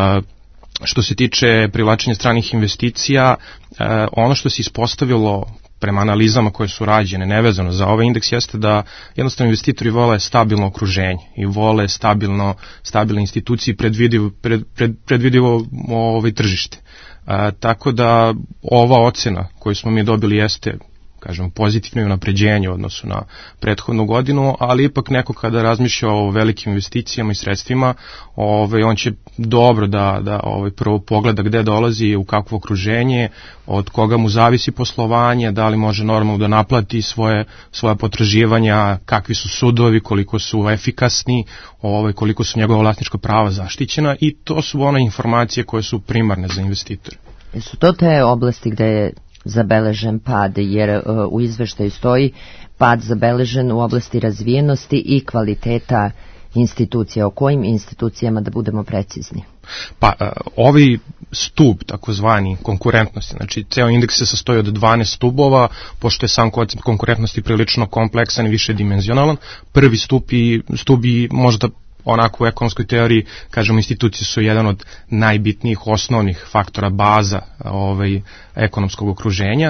Što se tiče privlačenja stranih investicija, ono što se ispostavilo prema analizama koje su rađene nevezano za ovaj indeks jeste da jednostavno investitori vole stabilno okruženje i vole stabilne institucije i predvidivo tržište. Tako da ova ocena koju smo mi dobili jeste, kažemo, pozitivno unapređenje u odnosu na prethodnu godinu, ali ipak neko kada razmišlja o velikim investicijama i sredstvima, on će dobro da prvo pogleda gde dolazi, u kakvo okruženje, od koga mu zavisi poslovanje, da li može normalno da naplati svoja potraživanja, kakvi su sudovi, koliko su efikasni, koliko su njegova vlasnička prava zaštićena, i to su one informacije koje su primarne za investitore. Su to te oblasti gde je zabeležen pad, jer u izveštaju stoji pad zabeležen u oblasti razvijenosti i kvaliteta institucija. O kojim institucijama, da budemo precizni? Pa, ovi stub, takozvani konkurentnosti, znači ceo indeks se sastoji od 12 stubova, pošto je sam koncept konkurentnosti prilično kompleksan i višedimenzionalan. Prvi stub i možda onako u ekonomskoj teoriji, kažemo, institucije su jedan od najbitnijih osnovnih faktora baza ekonomskog okruženja.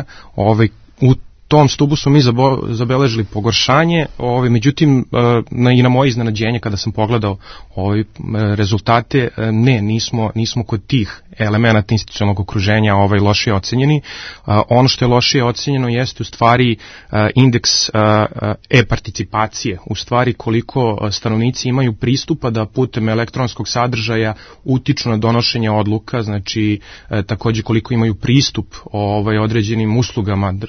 U tom stubu su mi zabeležili pogoršanje, međutim i na moje iznenađenje kada sam pogledao rezultate, nismo kod tih elemenata institucionalnog okruženja lošije ocenjeni. Ono što je lošije ocenjeno jeste u stvari indeks e-participacije, u stvari koliko stanovnici imaju pristupa da putem elektronskog sadržaja utiču na donošenje odluka, znači takođe koliko imaju pristup određenim uslugama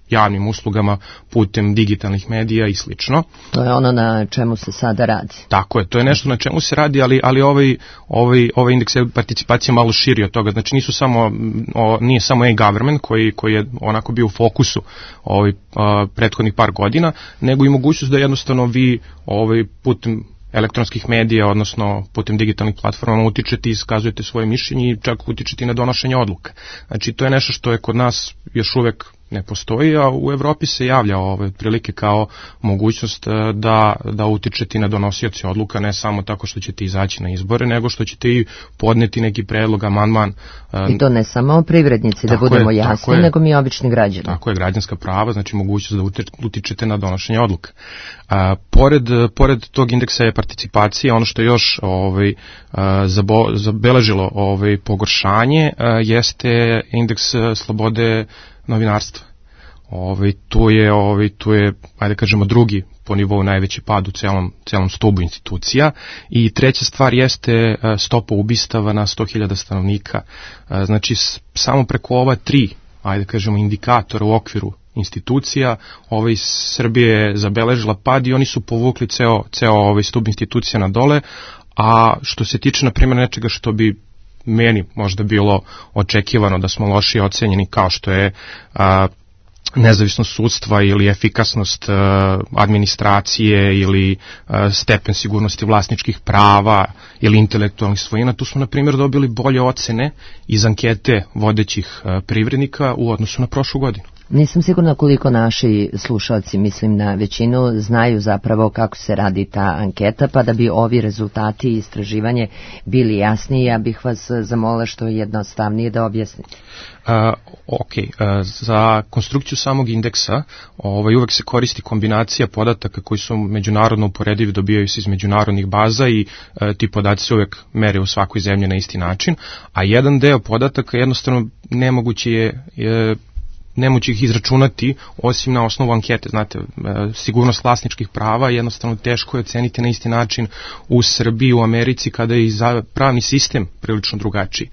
javnim uslugama putem digitalnih medija i slično. To je ono na čemu se sada radi. Tako je, to je nešto na čemu se radi, ali ovaj indeks participacije malo širi od toga. Znači nije samo e-government koji je onako bio u fokusu prethodnih par godina, nego i mogućnost da jednostavno vi putem elektronskih medija, odnosno putem digitalnih platforma utičete i iskazujete svoje mišljenje i čak utičete i na donošenje odluka. Znači to je nešto što je kod nas još uvek ne postoji, a u Evropi se javlja otprilike kao mogućnost da utičete na donosioce odluka, ne samo tako što ćete izaći na izbore, nego što ćete i podneti neki predlog, amandman. I to ne samo privrednici, da budemo jasni, nego mi obični građani. Tako je, građanska prava, znači mogućnost da utičete na donošenje odluka. Pored tog indeksa je participacija, ono što je još zabeležilo pogoršanje jeste indeks slobode novinarstva. Tu je, ajde kažemo, drugi po nivou najveći pad u celom stubu institucija. I treća stvar jeste stopa ubistava na 100.000 stanovnika. Znači, samo preko ova tri, ajde kažemo, indikatora u okviru institucija, Srbije je zabeležila pad i oni su povukli ceo stub institucija na dole, a što se tiče, na primjer, nečega što bi meni možda bilo očekivano da smo lošije ocenjeni, kao što je nezavisnost sudstva ili efikasnost administracije ili stepen sigurnosti vlasničkih prava ili intelektualnih svojina, tu smo na primjer dobili bolje ocene iz ankete vodećih privrednika u odnosu na prošlu godinu. Nisam sigurna koliko naši slušalci, mislim na većinu, znaju zapravo kako se radi ta anketa, pa da bi ovi rezultati i istraživanje bili jasniji, ja bih vas zamolila što jednostavnije da objasnite. Za konstrukciju samog indeksa uvek se koristi kombinacija podataka koji su međunarodno uporedivi, dobijaju se iz međunarodnih baza i ti podaci se uvek mere u svakoj zemlji na isti način, a jedan deo podataka jednostavno nemoguće ih izračunati osim na osnovu ankete. Znate, sigurnost vlasničkih prava jednostavno teško je oceniti na isti način u Srbiji, u Americi, kada je i pravni sistem prilično drugačiji.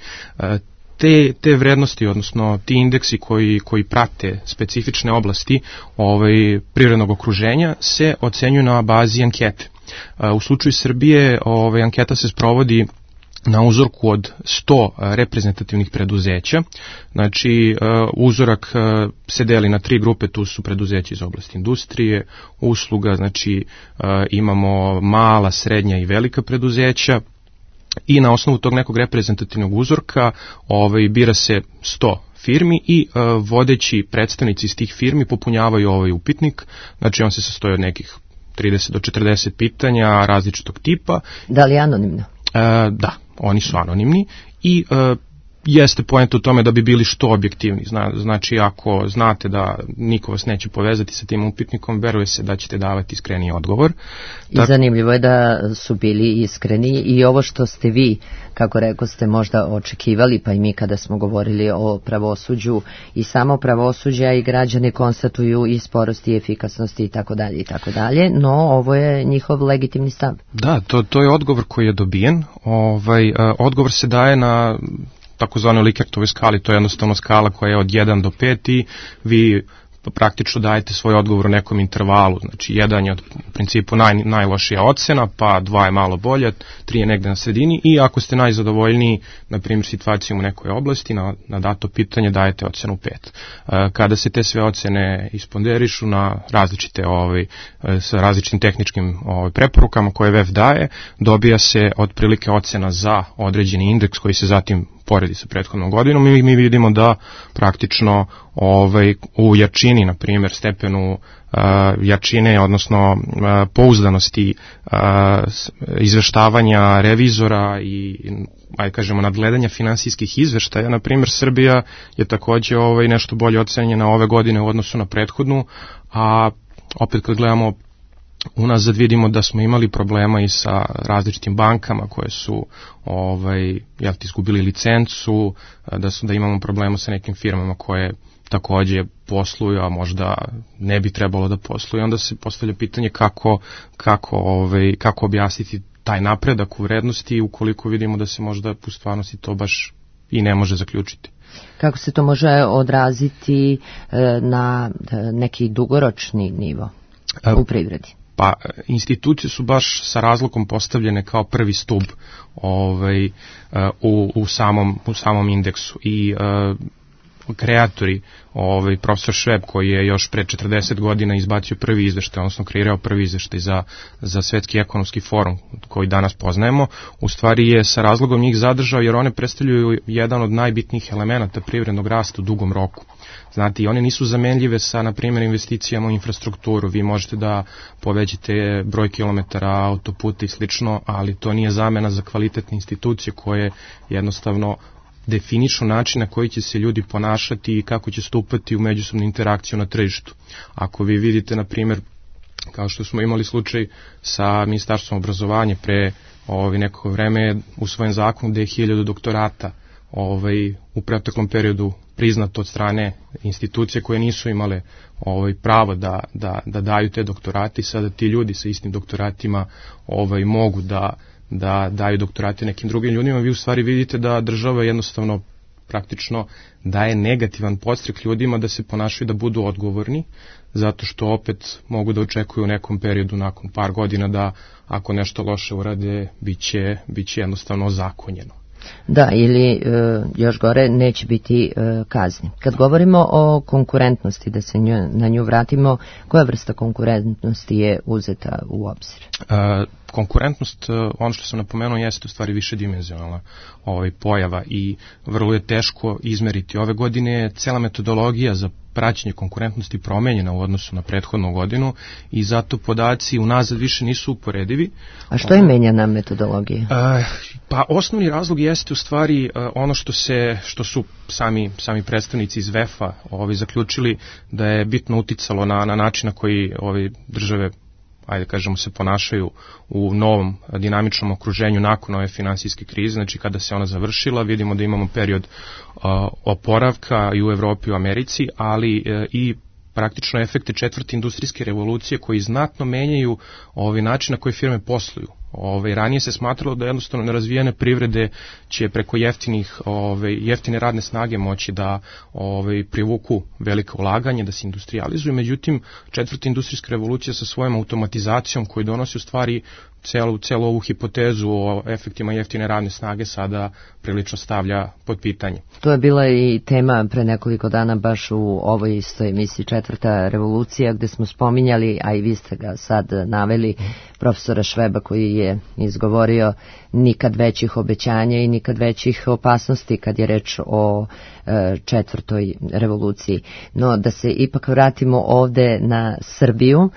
Te vrednosti, odnosno ti indeksi koji prate specifične oblasti privrednog okruženja se ocenjuju na bazi ankete. U slučaju Srbije anketa se sprovodi na uzorku od 100 reprezentativnih preduzeća. Znači, uzorak se deli na 3 grupe, tu su preduzeća iz oblasti industrije, usluga, znači imamo mala, srednja i velika preduzeća i na osnovu tog nekog reprezentativnog uzorka bira se 100 firmi i vodeći predstavnici iz tih firmi popunjavaju upitnik, znači on se sastoji od nekih 30 do 40 pitanja različitog tipa. Da li je anonimno? Da, oni su anonimni i jeste poenta u tome da bi bili što objektivni. Znači, ako znate da niko vas neće povezati sa tim upitnikom, veruje se da ćete davati iskreni odgovor. I zanimljivo je da su bili iskreni i ovo što ste vi, kako rekao ste, možda očekivali, pa i mi kada smo govorili o pravosuđu, i samo pravosuđa i građani konstatuju i sporosti i efikasnosti i tako dalje, no ovo je njihov legitimni stav. Da, to je odgovor koji je dobijen. Odgovor se daje na takozvanoj Likkertovoj skali, to je jednostavno skala koja je od 1 do 5 i vi praktično dajete svoj odgovor u nekom intervalu, znači 1 je u principu najlošija ocena, pa 2 je malo bolja, 3 je negde na sredini i ako ste najzadovoljniji, na primjer, situacijom u nekoj oblasti, na dato pitanje dajete ocenu 5. Kada se te sve ocene isponderišu na različite sa različitim tehničkim preporukama koje VEF daje, dobija se otprilike ocena za određeni indeks koji se zatim poredi sa prethodnom godinom i mi vidimo da praktično u jačini, na primjer, stepenu jačine, odnosno pouzdanosti izveštavanja revizora i, ajde kažemo, nadgledanja finansijskih izveštaja, na primjer, Srbija je takođe nešto bolje ocenjena ove godine u odnosu na prethodnu, a opet kad gledamo unazad vidimo da smo imali problema i sa različitim bankama koje su izgubili licencu, da imamo problema sa nekim firmama koje takođe posluju, a možda ne bi trebalo da posluju. Onda se postavlja pitanje kako objasniti taj napredak u vrednosti ukoliko vidimo da se možda u stvarnosti to baš i ne može zaključiti. Kako se to može odraziti na neki dugoročni nivo u privredi? Pa institucije su baš sa razlogom postavljene kao prvi stub u samom indeksu i kreatori, profesor Šveb koji je još pre 40 godina izbacio prvi izveštaj, odnosno kreirao prvi izveštaj za Svetski ekonomski forum koji danas poznajemo, u stvari je sa razlogom njih zadržao jer one predstavljaju jedan od najbitnijih elemenata privrednog rasta u dugom roku. Znate, i one nisu zamenljive sa, na primjer, investicijama u infrastrukturu. Vi možete da povećate broj kilometara autoputa i slično, ali to nije zamena za kvalitetne institucije koje jednostavno definišu način na koji će se ljudi ponašati i kako će stupati u međusobnu interakciju na tržištu. Ako vi vidite, na primjer, kao što smo imali slučaj sa Ministarstvom obrazovanja pre nekog vreme, usvojen zakon gde je 1000 doktorata u proteklom periodu priznato od strane institucije koje nisu imale pravo da daju te doktorate i sada ti ljudi sa istim doktoratima mogu da daju doktorate nekim drugim ljudima. Vi u stvari vidite da država jednostavno praktično daje negativan podstrek ljudima da se ponašaju da budu odgovorni, zato što opet mogu da očekuju u nekom periodu nakon par godina da ako nešto loše urade, bit će jednostavno ozakonjeno. Da, ili još gore, neće biti kazni. Kad govorimo o konkurentnosti, da se na nju vratimo, koja vrsta konkurentnosti je uzeta u obzir? Konkurentnost, ono što sam napomenuo, jeste u stvari višedimenzionalna pojava i vrlo je teško izmeriti. Ove godine je cela metodologija za praćenje konkurentnosti promenjena u odnosu na prethodnu godinu i zato podaci unazad više nisu uporedivi. A što je menjana metodologija? Pa osnovni razlog jeste u stvari ono što su sami predstavnici iz VEF-a zaključili da je bitno uticalo na način na koji države se ponašaju u novom dinamičnom okruženju nakon ove finansijske krize. Znači kada se ona završila, vidimo da imamo period oporavka i u Evropi i u Americi, ali i praktično efekte četvrte industrijske revolucije koji znatno menjaju način na koji firme posluju. Ranije se smatralo da jednostavno nerazvijene privrede će preko jeftine radne snage moći da privuku velike ulaganje, da se industrializuju. Međutim, četvrta industrijska revolucija sa svojom automatizacijom koji donosi u stvari celu ovu hipotezu o efektima jeftine radne snage sada prilično stavlja pod pitanje. To je bila i tema pre nekoliko dana baš u ovoj istoj emisiji Četvrta revolucija gde smo spominjali, a i vi ste ga sad naveli, profesora Šveba koji je izgovorio nikad većih obećanja i nikad većih opasnosti kad je reč o četvrtoj revoluciji. No da se ipak vratimo ovde na Srbiju,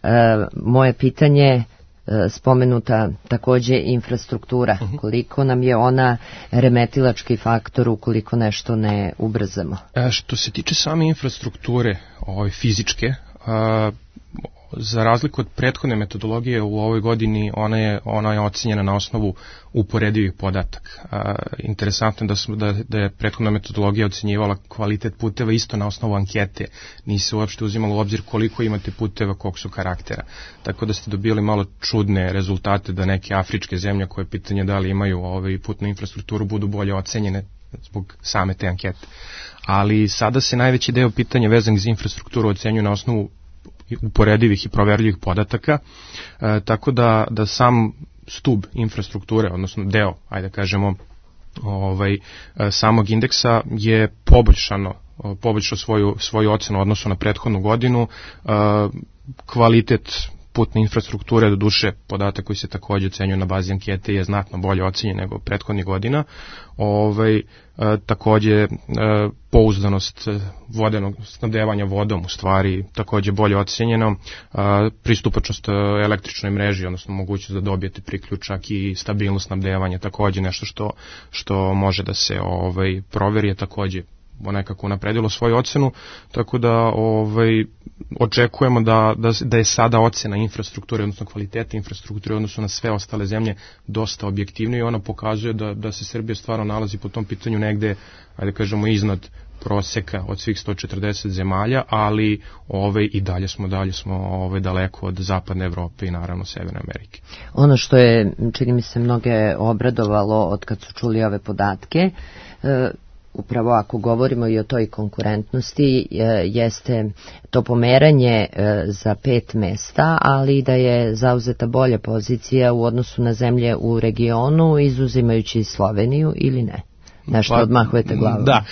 moje pitanje spomenuta takođe infrastruktura. Koliko nam je ona remetilački faktor ukoliko nešto ne ubrzamo? Što se tiče same infrastrukture fizičke, za razliku od prethodne metodologije u ovoj godini ona je ocenjena na osnovu uporedivih podataka. Interesantno je da je prethodna metodologija ocenjivala kvalitet puteva isto na osnovu ankete. Nije se uopšte uzimalo u obzir koliko imate puteva, kog su karaktera. Tako da ste dobili malo čudne rezultate da neke afričke zemlje koje pitanje da li imaju putnu infrastrukturu budu bolje ocenjene zbog same te ankete. Ali sada se najveći deo pitanja vezanih za infrastrukturu ocenjuje na osnovu uporedivih i proverljivih podataka, tako da sam stub infrastrukture, odnosno deo, samog indeksa je poboljšao svoju ocenu u odnosu na prethodnu godinu. Kvalitet putne infrastrukture, do duše podatak koji se takođe ocenjuje na bazi ankete, je znatno bolje ocenjen nego prethodnih godina. Takođe pouzdanost vodenog snabdevanja vodom u stvari takođe bolje ocenjeno, pristupačnost električnoj mreži, odnosno mogućnost da dobijete priključak i stabilnost snabdevanja takođe nešto što može da se proveri, je takođe nekako napredilo svoju ocenu, tako da očekujemo da je sada ocena infrastrukture, odnosno kvaliteta infrastrukture, odnosno na sve ostale zemlje, dosta objektivno i ona pokazuje da se Srbija stvarno nalazi po tom pitanju negde, iznad proseka od svih 140 zemalja, ali i dalje smo daleko od zapadne Evrope i naravno Severne Amerike. Ono što je, čini mi se, mnoge obradovalo od kad su čuli ove podatke, upravo ako govorimo i o toj konkurentnosti, jeste to pomeranje za 5 mesta, ali da je zauzeta bolja pozicija u odnosu na zemlje u regionu, izuzimajući Sloveniju, ili ne? Nešto odmahujete glavom. Da,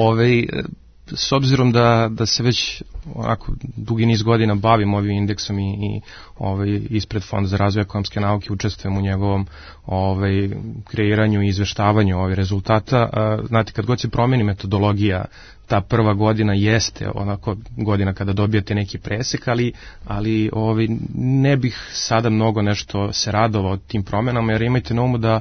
s obzirom da se već onako dugi niz godina bavim ovim indeksom i ispred Fonda za razvoj ekonomske nauke učestvujem u njegovom kreiranju i izveštavanju ovih rezultata. Znate, kad god se promeni metodologija, ta prva godina jeste onako godina kada dobijete neki presek, ali ne bih sada mnogo nešto se radovao tim promenama, jer imajte na umu da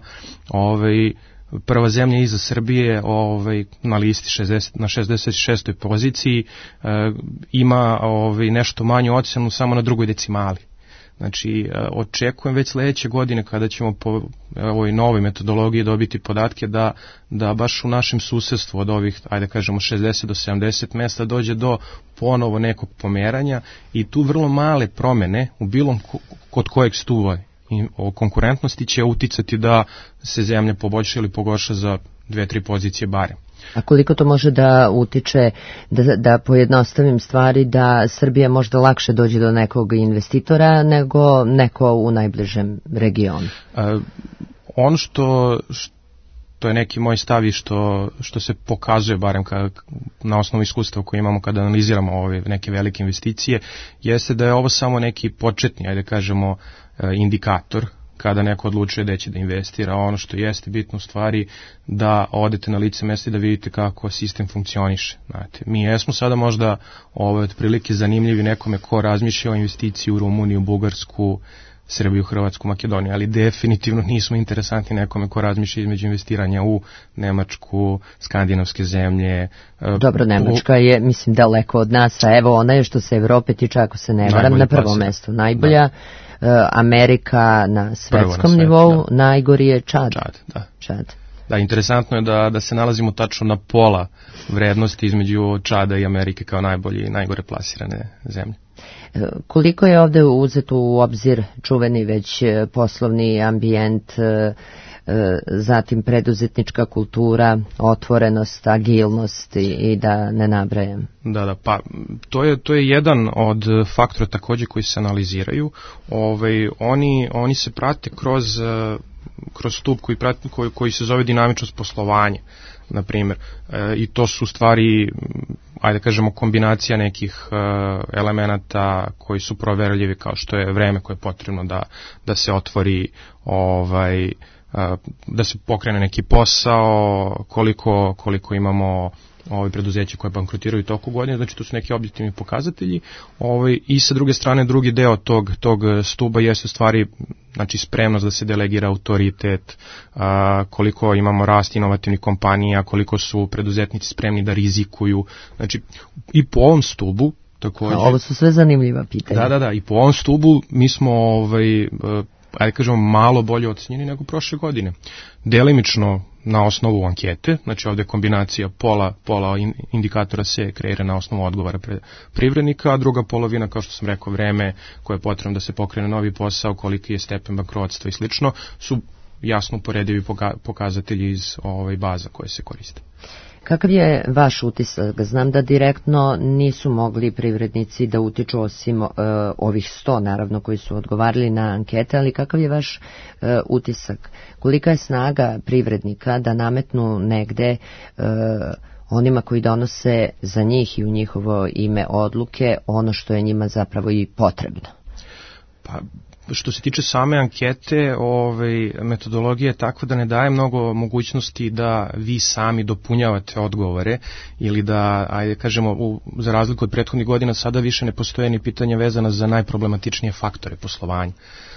prva zemlja iza Srbije na listi na 66. poziciji ima nešto manju ocenu samo na drugoj decimali. Znači, očekujem već sledeće godine kada ćemo po ovoj novoj metodologiji dobiti podatke da baš u našem susedstvu od ovih, ajde kažemo, 60 do 70 mesta dođe do ponovo nekog pomeranja i tu vrlo male promene u bilo kod kojeg stuva o konkurentnosti će uticati da se zemlja poboljša ili pogorša za 2-3 pozicije barem. A koliko to može da utiče, da pojednostavim stvari, da Srbija možda lakše dođe do nekog investitora nego neko u najbližem regionu? Ono što je neki moj stav i što se pokazuje barem na osnovu iskustva koje imamo kada analiziramo ove neke velike investicije, jeste da je ovo samo neki početni, ajde kažemo, indikator kada neko odlučuje da će da investira. Ono što jeste bitno u stvari da odete na lice mesta i da vidite kako sistem funkcioniše. Znate, mi jesmo sada možda otprilike zanimljivi nekome ko razmišlja o investiciji u Rumuniju, Bugarsku, Srbiju, Hrvatsku, Makedoniju, ali definitivno nismo interesantni nekome ko razmišlja između investiranja u Nemačku, skandinavske zemlje. Dobro, Nemačka je, mislim, daleko od nas, a evo ona je što se Evrope tiče, ako se ne varam, na prvom mestu. Najbolja Amerika na svetskom nivou, najgori je Čad. Čad. Da, interesantno je da se nalazimo tačno na pola vrednosti između Čada i Amerike kao najbolje i najgore plasirane zemlje. Koliko je ovde uzeto u obzir čuveni već poslovni ambijent, zatim preduzetnička kultura, otvorenost, agilnost i da ne nabrajam? Da, pa to je jedan od faktora takođe koji se analiziraju. Oni se prate kroz stup koji se zove dinamičnost poslovanja, na primjer, i to su stvari, ajde kažemo, kombinacija nekih elemenata koji su proverljivi, kao što je vreme koje je potrebno da se otvori, da se pokrene neki posao, koliko imamo preduzeća koje bankrotiraju toku godine, znači to su neki objektivni pokazatelji, i sa druge strane drugi deo tog stuba jeste stvari, znači spremnost da se delegira autoritet, koliko imamo rast inovativnih kompanija, koliko su preduzetnici spremni da rizikuju, znači i po ovom stubu takođe. Ovo su sve zanimljiva pitanja. Da, i po ovom stubu mi smo ajde kažemo malo bolje ocenjeni nego prošle godine. Delimično na osnovu ankete, znači ovde kombinacija pola indikatora se kreira na osnovu odgovora privrednika, a druga polovina, kao što sam rekao, vreme koje je potrebno da se pokrene novi posao, koliki je stepen bankrotstva i slično, su jasno uporedivi pokazatelji iz baza koje se koriste. Kakav je vaš utisak? Znam da direktno nisu mogli privrednici da utiču osim ovih 100, naravno, koji su odgovarali na ankete, ali kakav je vaš utisak? Kolika je snaga privrednika da nametnu negde onima koji donose za njih i u njihovo ime odluke ono što je njima zapravo i potrebno? Pa, što se tiče same ankete, metodologija je takva da ne daje mnogo mogućnosti da vi sami dopunjavate odgovore ili da, ajde kažemo, za razliku od prethodnih godina sada više ne postoje ni pitanja vezana za najproblematičnije faktore poslovanja.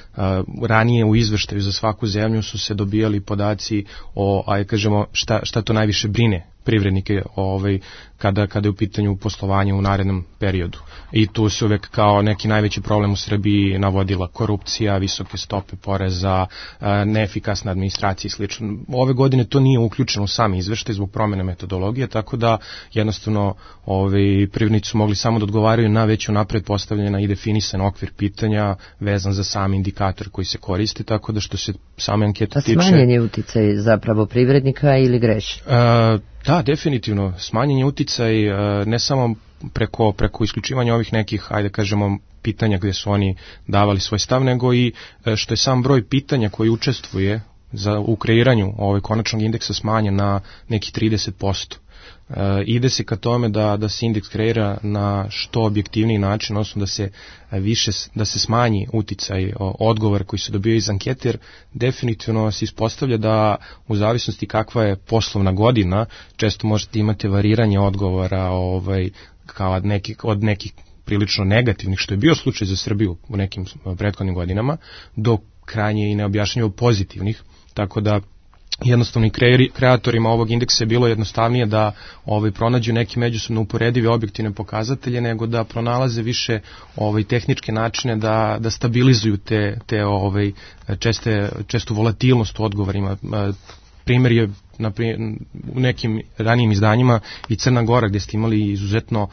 Ranije u izveštaju za svaku zemlju su se dobijali podaci o, ajde kažemo, šta to najviše brine privrednike kada je u pitanju poslovanja u narednom periodu. I tu se uvek kao neki najveći problem u Srbiji navodila korupcija, visoke stope poreza, neefikasna administracija i slično. Ove godine to nije uključeno u sami izveštaj zbog promene metodologije, tako da jednostavno privrednici su mogli samo da odgovaraju na već unapred postavljena i definisan okvir pitanja vezan za sam indikator koji se koristi, tako da što se same ankete tiče... A smanjen je uticaj zapravo privrednika ili greš? Da, definitivno. Smanjenje uticaj ne samo preko isključivanja ovih nekih, ajde kažemo, pitanja gdje su oni davali svoj stav, nego i što je sam broj pitanja koji učestvuje u kreiranju konačnog indeksa smanjen na nekih 30%. Ide se ka tome da se indeks kreira na što objektivniji način, odnosno da se smanji uticaj odgovora koji se dobio iz ankete, jer definitivno se ispostavlja da u zavisnosti kakva je poslovna godina, često možete imati variranje odgovora kao od nekih prilično negativnih, što je bio slučaj za Srbiju u nekim prethodnim godinama, do krajnje i neobjašnjivo pozitivnih, tako da jednostavno i kreatorima ovog indeksa je bilo jednostavnije da pronađu neke međusobno uporedive objektivne pokazatelje, nego da pronalaze više tehničke načine da stabilizuju te čestu volatilnost u odgovorima. Primjer je u nekim ranijim izdanjima i Crna Gora, gdje ste imali izuzetno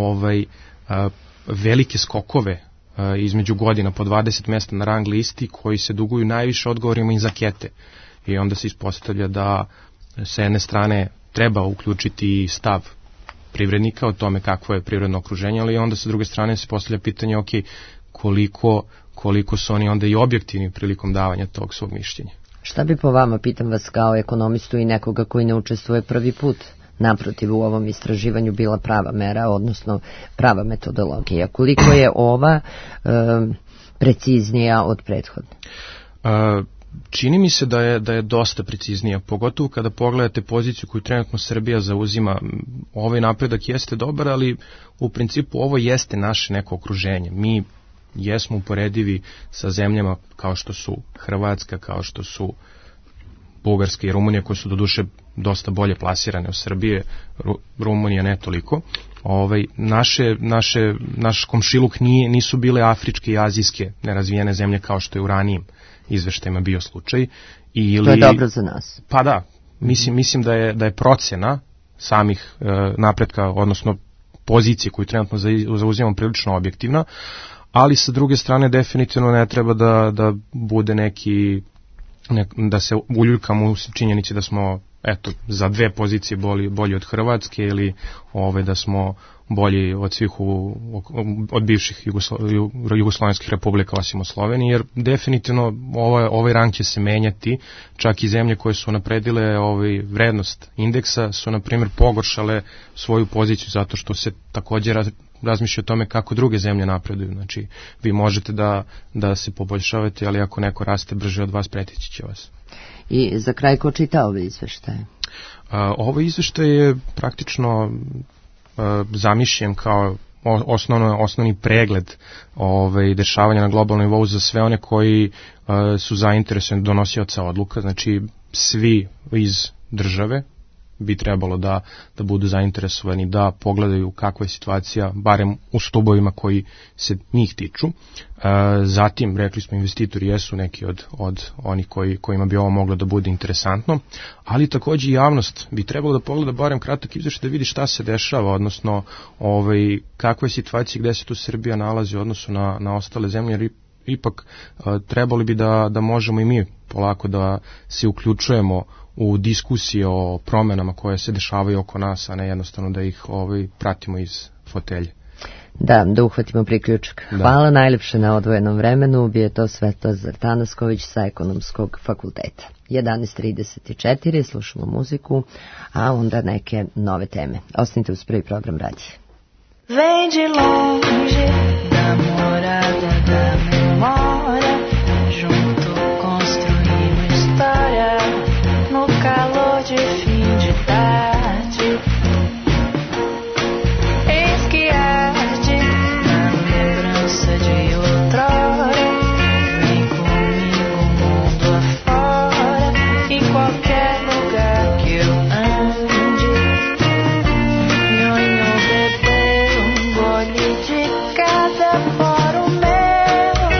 velike skokove između godina po 20 mjesta na rang listi koji se duguju najviše odgovorima iz ankete. I onda se ispostavlja da sa jedne strane treba uključiti stav privrednika o tome kakvo je privredno okruženje, ali onda sa druge strane se postavlja pitanje koliko su oni onda i objektivni prilikom davanja tog svog mišljenja. Šta bi po vama, pitam vas kao ekonomistu i nekoga koji ne učestvuje prvi put, naprotiv u ovom istraživanju bila prava mera, odnosno prava metodologija? Koliko je ova preciznija od prethodne? Čini mi se da je dosta preciznija, pogotovo kada pogledate poziciju koju trenutno Srbija zauzima. Ovaj napredak jeste dobar, ali u principu ovo jeste naše neko okruženje. Mi jesmo uporedivi sa zemljama kao što su Hrvatska, kao što su Bugarska i Rumunija, koje su doduše dosta bolje plasirane od Srbije, Rumunija ne toliko. Naš komšiluk nisu bile afričke i azijske nerazvijene zemlje kao što je u ranijim izveštajima bio slučaj. To je dobro za nas. Pa da, mislim da je procena samih napretka, odnosno pozicije koju trenutno zauzimamo, prilično objektivna, ali sa druge strane definitivno ne treba da bude da se uljuljkamo u činjenici da smo za 2 pozicije bolji od Hrvatske ili da smo bolji od svih od bivših jugoslovenskih republika osim od Slovenije, jer definitivno ovaj rang će se menjati. Čak i zemlje koje su napredile vrednost indeksa su na primjer pogoršale svoju poziciju zato što se također razmišlja o tome kako druge zemlje napreduju. Znači, vi možete da se poboljšavate, ali ako neko raste brže od vas, pretići će vas. I za kraj, ko čita ove izveštaje? Ovo izveštaj je praktično zamišljen kao osnovni pregled dešavanja na globalnom nivou za sve one koji su zainteresovani donosioca odluka. Znači, svi iz države bi trebalo da budu zainteresovani da pogledaju kakva je situacija, barem u stubovima koji se njih tiču. Zatim, rekli smo, investitori jesu neki od onih kojima bi ovo moglo da bude interesantno, ali također i javnost bi trebalo da pogleda barem kratak izveštaj da vidi šta se dešava, odnosno kakva je situacija, gde se tu Srbija nalazi u odnosu na ostale zemlje, jer ipak trebali bi da možemo i mi polako da se uključujemo u diskusije o promenama koje se dešavaju oko nas, a ne jednostavno da ih pratimo iz fotelje. Da uhvatimo priključak. Hvala najlepše na odvojenom vremenu. Bio je to Svetozar Tanasković sa Ekonomskog fakulteta. 11:34, slušamo muziku, a onda neke nove teme. Ostanite uz prvi program radije. Vem de longe, namorada da memória, junto construímos história, no calor de fim de tarde. Eis que arde na lembrança de outrora, vem comigo mundo afora, em qualquer lugar que eu ande. Nhonho bebê, gole de cada fora o meu.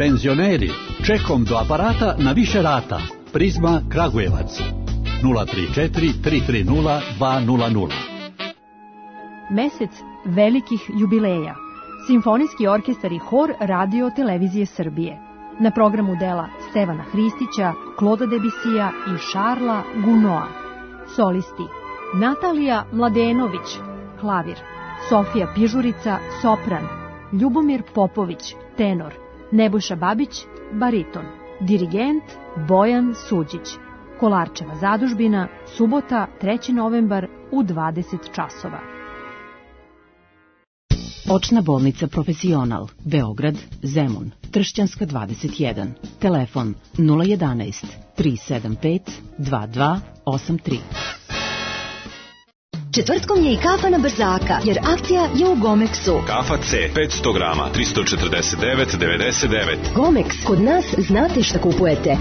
Penzioneri, čekom do aparata na više rata. Prizma Kragujevac 034 330 200. Mesec velikih jubileja. Simfonijski orkestar i hor Radio Televizije Srbije. Na programu dela Stevana Hristića, Kloda Debisija i Šarla Gunoa. Solisti: Natalija Mladenović, klavir; Sofija Pižurica, sopran; Ljubomir Popović, tenor; Nebojša Babić, bariton; dirigent Bojan Suđić. Kolarčeva zadužbina, subota, 3. novembar u 20 časova. Očna bolnica Profesional, Beograd, Zemun, Tršćanska 21. Telefon 011 375 2283. Četvrtkom je i kafa na Brzaka, jer akcija je u Gomeksu. Kafa C, 500 grama, 349,99. Gomeks, kod nas znate šta kupujete.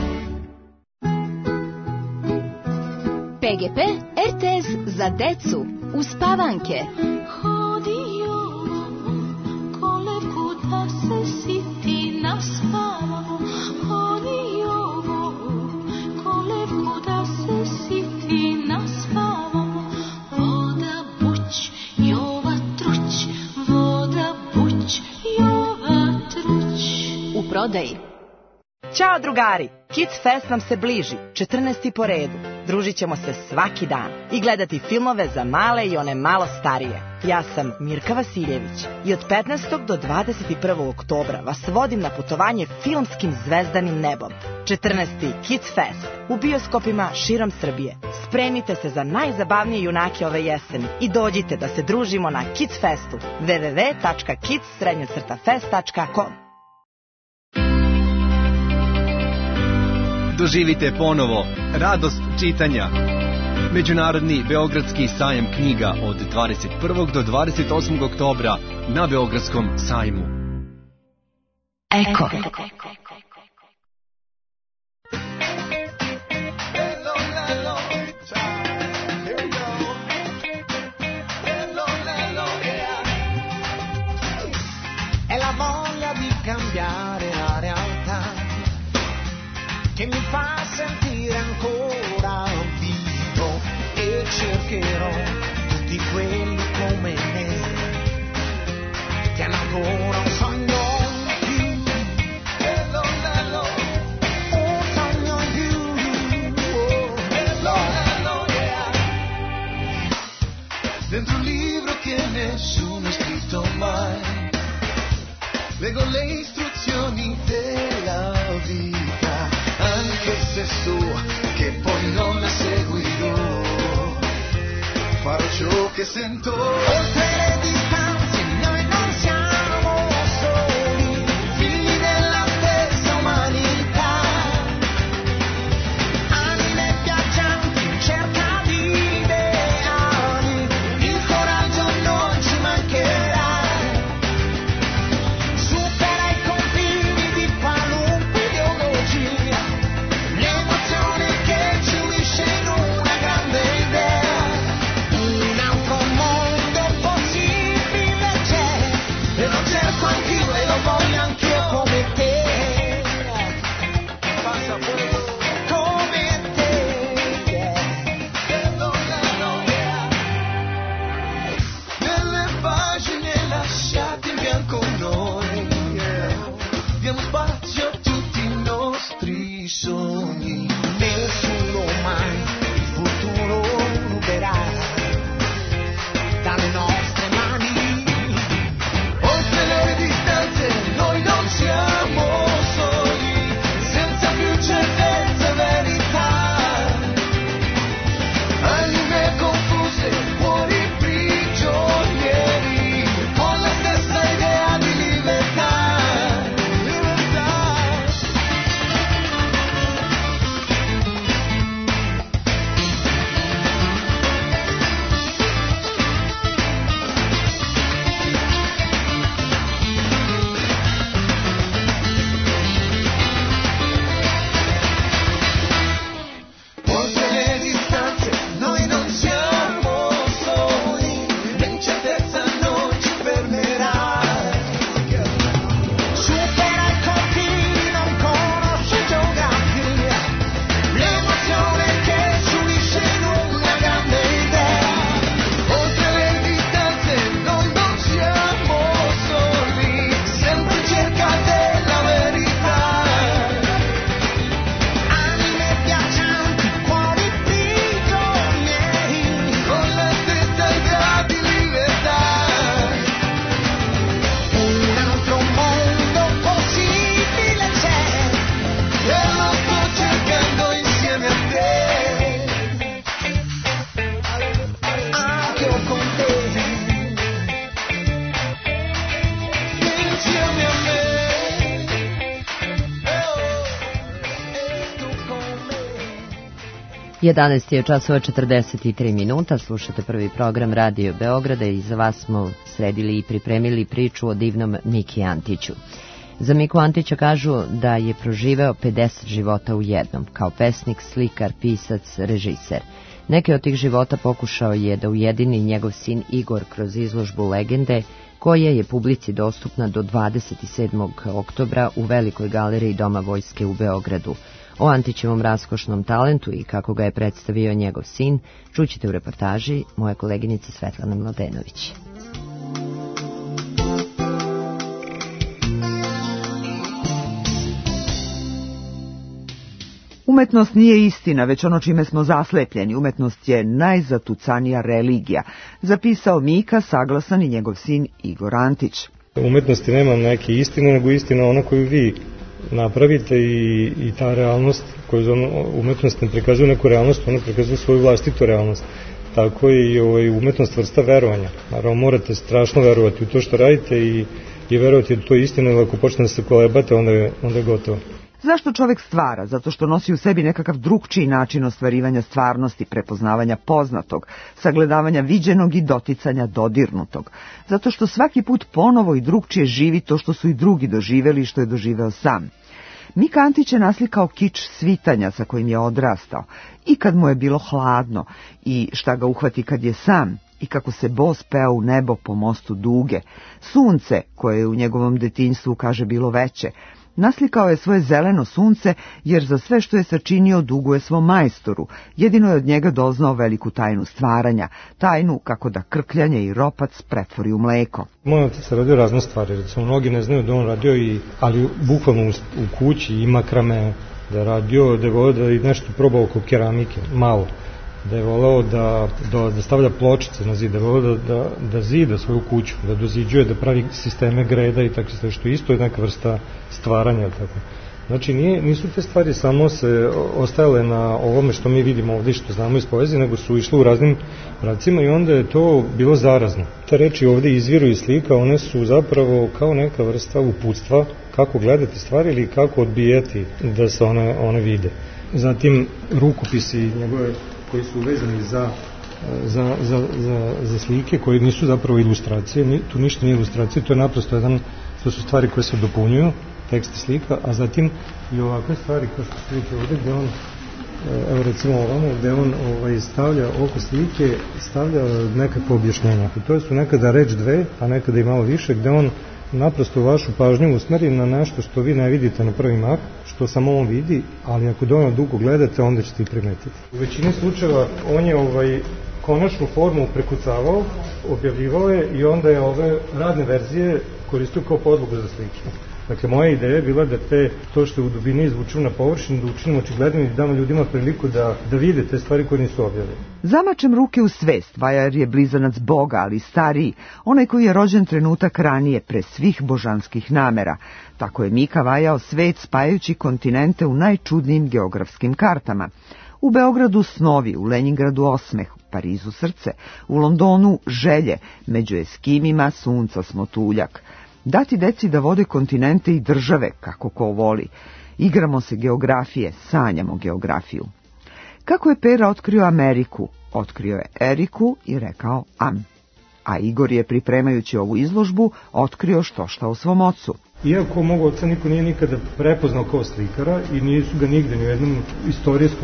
PGP RTS za decu, uspavanke. Prodaji. Ćao drugari, Kids Fest nam se bliži, 14. po redu. Družit ćemo se svaki dan i gledati filmove za male i one malo starije. Ja sam Mirka Vasiljević i od 15. do 21. oktobra vas vodim na putovanje filmskim zvezdanim nebom. 14. Kids Fest u bioskopima širom Srbije. Spremite se za najzabavnije junake ove jeseni i dođite da se družimo na Kids Festu. www.kids-fest.com. Doživite ponovo radost čitanja. Međunarodni Beogradski sajam knjiga od 21. do 28. oktobra na Beogradskom sajmu. Eko. È la voglia di cambiare la realtà che mi fa sentire ancora vivo, e cercherò tutti quelli come me che hanno ancora un sogno in più. Hello, hello, un sogno in più. Hello, hello, yeah. Dentro un libro che nessuno ha scritto mai, leggo le istruzioni della vita, anche se so che poi non la seguirò, farò ciò che sento. Oltre le distanze noi non siamo soli, figli della stessa umanità, anime viaggianti in cerca di ideali, il coraggio non ci mancherà. Supera i confini di qualunque ideologia, l'emozione che ci unisce in una grande idea, un altro mondo possibile. 11 je časova 43 minuta, slušate prvi program Radio Beograda i za vas smo sredili i pripremili priču o divnom Miki Antiću. Za Miku Antića kažu da je proživeo 50 života u jednom, kao pesnik, slikar, pisac, režiser. Neke od tih života pokušao je da ujedini njegov sin Igor kroz izložbu Legende, koja je publici dostupna do 27. oktobra u Velikoj galeriji Doma vojske u Beogradu. O Antićevom raskošnom talentu i kako ga je predstavio njegov sin čućete u reportaži moje koleginice Svetlana Mladenović. Umetnost nije istina, već ono čime smo zaslepljeni. Umetnost je najzatucanija religija, zapisao Mika, saglasan i njegov sin Igor Antić. U umetnosti nema neke istine, nego istina ona koju vi napravite i ta realnost koju umetnost ne prikazuje neku realnost, ona prikazuje svoju vlastitu realnost. Tako je i umetnost vrsta verovanja. Naravno, morate strašno verovati u to što radite i verovati da to je istina, ali ako počne da se kolebate, onda je gotovo. Zašto čovek stvara? Zato što nosi u sebi nekakav drugčiji način ostvarivanja stvarnosti, prepoznavanja poznatog, sagledavanja viđenog i doticanja dodirnutog. Zato što svaki put ponovo i drugčije živi to što su i drugi doživeli i što je doživeo sam. Mika Antić je naslikao kič svitanja sa kojim je odrastao i kad mu je bilo hladno i šta ga uhvati kad je sam i kako se bos peo u nebo po mostu Duge. Sunce, koje je u njegovom detinjstvu, kaže, bilo veće. Naslikao je svoje zeleno sunce, jer za sve što je sačinio duguje svom majstoru. Jedino je od njega doznao veliku tajnu stvaranja, tajnu kako da krkljanje i ropac pretvori u mleko. Moj otac radio razne stvari, recimo mnogi ne znaju da on radio, ali bukvalno u kući i makrame da je radio, da je voleo da i nešto probao oko keramike, malo. Da je voleo da stavlja pločice na zid, da je voleo da zida svoju kuću, da doziđuje, da pravi sisteme greda i tako sve, što isto je neka vrsta stvaranja. Tako. Znači nisu te stvari samo se ostajale na ovome što mi vidimo ovdje, što znamo iz poezije, nego su išle u raznim pravcima i onda je to bilo zarazno. Te reči ovdje izviru iz slika, one su zapravo kao neka vrsta uputstva kako gledati stvari ili kako odbijati da se one vide. Zatim rukopisi njegove koji su vezani za slike, koji nisu zapravo ilustracije, tu ništa nije ilustracije, to je naprosto to su stvari koje se dopunjuju, tekst slika, a zatim i ovakve stvari kao što slike ovdje, gde on, evo recimo ovamo, gde on stavlja oko slike, stavlja nekakve objašnjenja. To su nekada reč dve, a nekada i malo više, gde on naprosto vašu pažnju usmeri na nešto što vi ne vidite na prvi mah, što samo on vidi, ali ako dovoljno dugo gledate, onda ćete i primetiti. U većini slučajeva on je konačnu formu prekucavao, objavljivao je i onda je ove radne verzije koristio kao podlogu za slike. Dakle, moja ideja je bila da to što je u dubini izvučemo na površinu, da učinimo očiglednim i da damo ljudima priliku da vide te stvari koje nisu objavljene. Zamačem ruke u svest, vajar je blizanac Boga, ali stariji, onaj koji je rođen trenutak ranije, pre svih božanskih namera. Tako je Mika vajao svet spajajući kontinente u najčudnijim geografskim kartama. U Beogradu snovi, u Leningradu osmeh, u Parizu srce, u Londonu želje, među Eskimima sunca smotuljak. Dati deci da vode kontinente i države, kako ko voli. Igramo se geografije, sanjamo geografiju. Kako je Pera otkrio Ameriku? Otkrio je Eriku i rekao am. A Igor je, pripremajući ovu izložbu, otkrio što o svom ocu. Iako mog oca niko nije nikada prepoznao kao slikara i nisu ga nigde ni u jednom istorijskom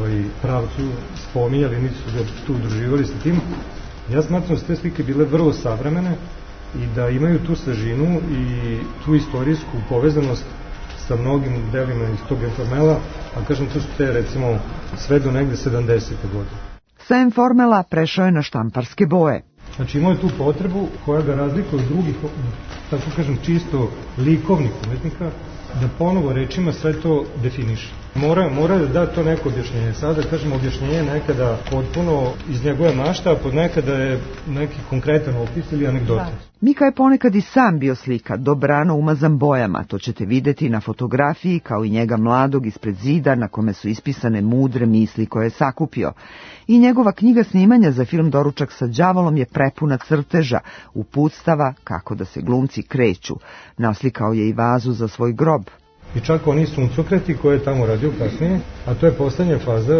pravcu spominjali, niti su ga tu udruživali sa tim, ja smatram da su te slike bile vrlo savremene i da imaju tu svežinu i tu istorijsku povezanost sa mnogim delima iz tog informela, a kažem, to su te recimo sve do negde 70. godine. Sa informela prešao je na štamparske boje. Znači imao je tu potrebu koja ga razlikuje od drugih, tako kažem, čisto likovnih umetnika, da ponovo rečima sve to definiše. Mora da da to neko objašnjenje. Sada, kažem, objašnjenje je nekada potpuno iz njegove mašta, a pod nekada je neki konkretan opis ili anegdota. Mika je ponekad i sam bio slika, dobrano umazan bojama, to ćete videti na fotografiji, kao i njega mladog ispred zida na kome su ispisane mudre misli koje je sakupio. I njegova knjiga snimanja za film Doručak sa đavolom je prepuna crteža, uputstava kako da se glumci kreću. Naslikao je i vazu za svoj grob. I čak oni suncokreti koje je tamo radio kasnije, a to je poslednja faza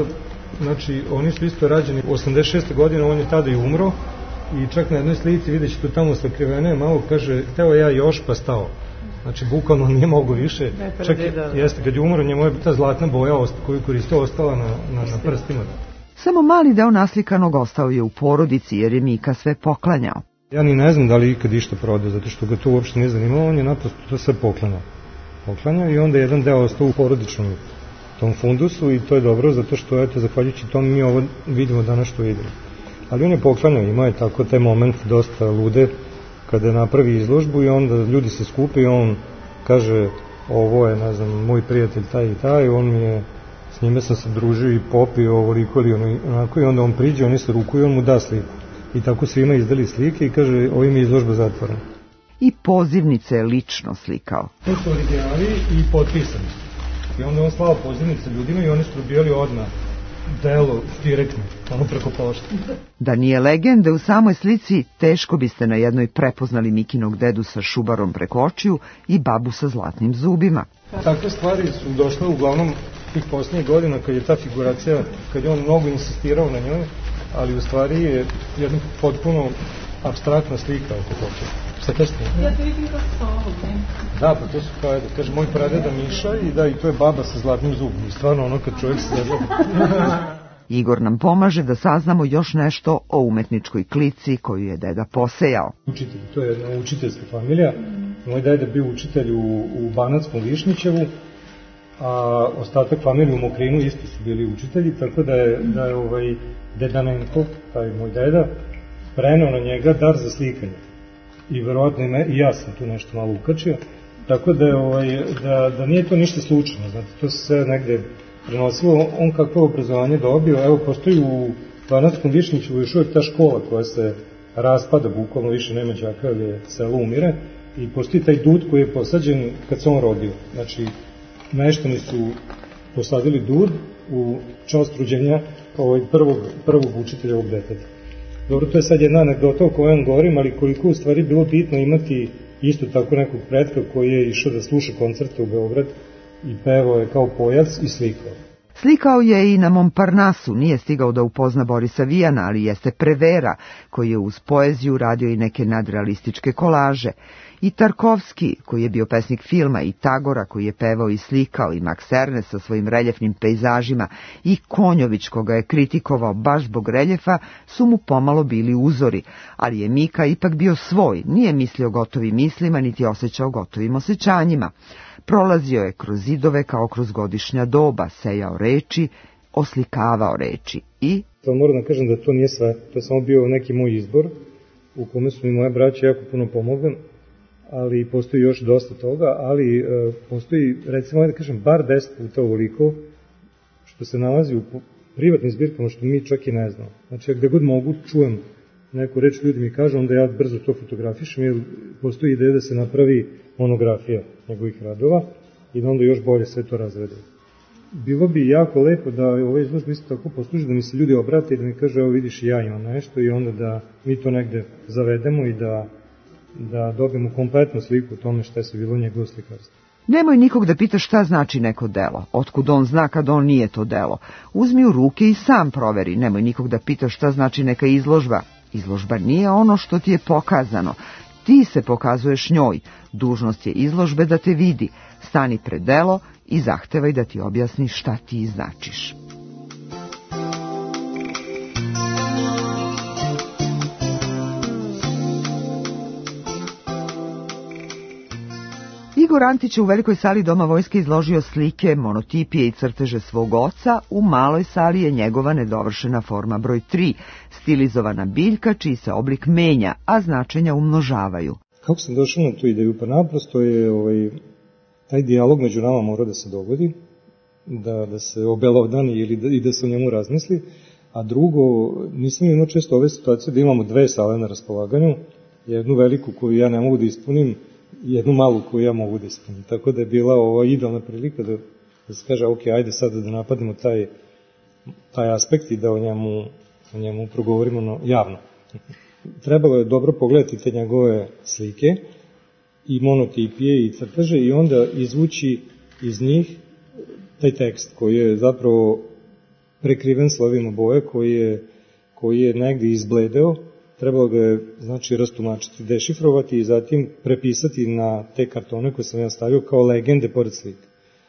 Znači, oni su isto rađeni 86. godine, on je tada i umro i čak na jednoj slici vidjet ćete tamo sakrivene, malo kaže, hteo ja još pa stao. Znači, bukvalno nije mogo više. Čak jeste, kad je umro, njemu je ta zlatna boja koju koristio ostala na prstima. Samo mali deo naslikanog ostao je u porodici jer je Mika sve poklanjao. Ja ni ne znam da li ikad išta prodao, zato što ga to uopšte nije zanimalo, on je naprosto to sve poklanjao i onda jedan deo ostao u porodičnom tom fundusu i to je dobro, zato što, eto, zahvaljujući tom mi ovo vidimo danas što vidimo. Ali on je poklanjao, imao je tako taj moment dosta lude, kada napravi izložbu i onda ljudi se skupe i on kaže, ovo je, ne znam, moj prijatelj taj i taj, on mi je, s njime sam se družio i popio ovoliko ili onako i onda on priđe, oni se rukuju i on mu da sliku. I tako svima izdali slike i kaže, ovim je izložba zatvorena. I pozivnice je lično slikao. To su originali i potpisani. I onda on slao pozivnice ljudima i oni su dobijali odmah delo direktno, ono preko pošte. Da nije legende u samoj slici, teško biste na jednoj prepoznali Mikinog dedu sa šubarom preko očiju i babu sa zlatnim zubima. Takve stvari su došle uglavnom tih posljednjih godina kad je ta figuracija, kad je on mnogo insistirao na njoj, ali u stvari je jedna potpuno apstraktna slika oko toga. Šta kažete? Ja te vidim kako sa ovog, ne? Da, pa to su kao, kaže, moj pradeda Miša i da, i to je baba sa zlatnim zubom. I stvarno ono kad čovjek se zagleda. Igor nam pomaže da saznamo još nešto o umetničkoj klici koju je deda posejao. Učitelj, to je jedna učiteljska familija. Moj deda bio učitelj u Banatskom Višnjićevu, a ostatak familije u Mokrinu isto su bili učitelji, tako da je deda Nenko, taj moj deda, preneo na njega dar za slikanje. I verovatno i ja sam tu nešto malo ukačio, tako da nije to ništa slučajno, znate, to se sve negde prenosilo, on kakvo obrazovanje dobio, evo postoji u Banatskom Višnjiću još uvijek ta škola koja se raspada, bukvalno više nema đaka, jer selo umire, i postoji taj dud koji je posađen kad se on rodio, znači meštani su posadili dud u čast rođenja prvog učitelja ovog deteta. Dobro, to je sad jedna anegdota o kojoj vam govorim, ali koliko u stvari bilo bitno imati isto tako nekog pretka koji je išao da sluša koncerte u Beograd i pevao je kao pojac i slikao. Slikao je i na Montparnasu, nije stigao da upozna Borisa Vijana, ali jeste Prevera, koji je uz poeziju radio i neke nadrealističke kolaže. I Tarkovski, koji je bio pesnik filma, i Tagora, koji je pevao i slikao, i Max Ernest sa svojim reljefnim pejzažima, i Konjović, koga je kritikovao baš zbog reljefa, su mu pomalo bili uzori, ali je Mika ipak bio svoj, nije mislio gotovim mislima, niti osjećao gotovim osjećanjima. Prolazio je kroz zidove kao kroz godišnja doba, sejao reči, oslikavao reči i... To moram da kažem da to nije sve, to je samo bio neki moj izbor, u kome su mi moje braće jako puno pomogli, ali postoji još dosta toga, ali postoji, recimo, da kažem, bar 10 puta ovoliko, što se nalazi u privatnim zbirkama, što mi čak i ne znamo. Znači, gde god mogu, čujem neku reč, ljudi mi kažu, onda ja brzo to fotografišem, jer postoji ideja da se napravi monografija njegovih radova i da onda još bolje sve to razrede. Bilo bi jako lepo da ove izložbe isto tako posluži, da mi se ljudi obrate i da mi kaže, evo vidiš, ja imam nešto, i onda da mi to negde zavedemo i da dobijemo kompletnu sliku o tome šta se bilo njegovo slikarstvo. Nemoj nikog da pitaš šta znači neko delo, otkud on zna kad on nije to delo. Uzmi u ruke i sam proveri, nemoj nikog da pitaš šta znači neka izložba. Izložba nije ono što ti je pokazano. Ti se pokazuješ njoj, dužnost je izložbe da te vidi, stani pred delo i zahtevaj da ti objasni šta ti značiš. Igor Antić je u velikoj sali Doma vojske izložio slike, monotipije i crteže svog oca, u maloj sali je njegova nedovršena forma broj 3, stilizovana biljka čiji se oblik menja, a značenja umnožavaju. Kako sam došao na tu ideju? Pa naprosto je taj dijalog među nama mora da se dogodi, da se obelodani i da se o njemu razmisli, a drugo, nisam imao često ove situacije da imamo dve sale na raspolaganju, jednu veliku koju ja ne mogu da ispunim, jednu malu koju ja mogu da ispunim. Tako da je bila ova idealna prilika da se kaže, ok, ajde sada da napadnemo taj aspekt i da o njemu progovorimo javno. Trebalo je dobro pogledati te njegove slike i monotipije i crteže i onda izvući iz njih taj tekst koji je zapravo prekriven slovima boje koji je negde izbledeo, trebalo ga je znači rastumačiti, dešifrovati i zatim prepisati na te kartone koje sam ja stavio kao legende pored slika.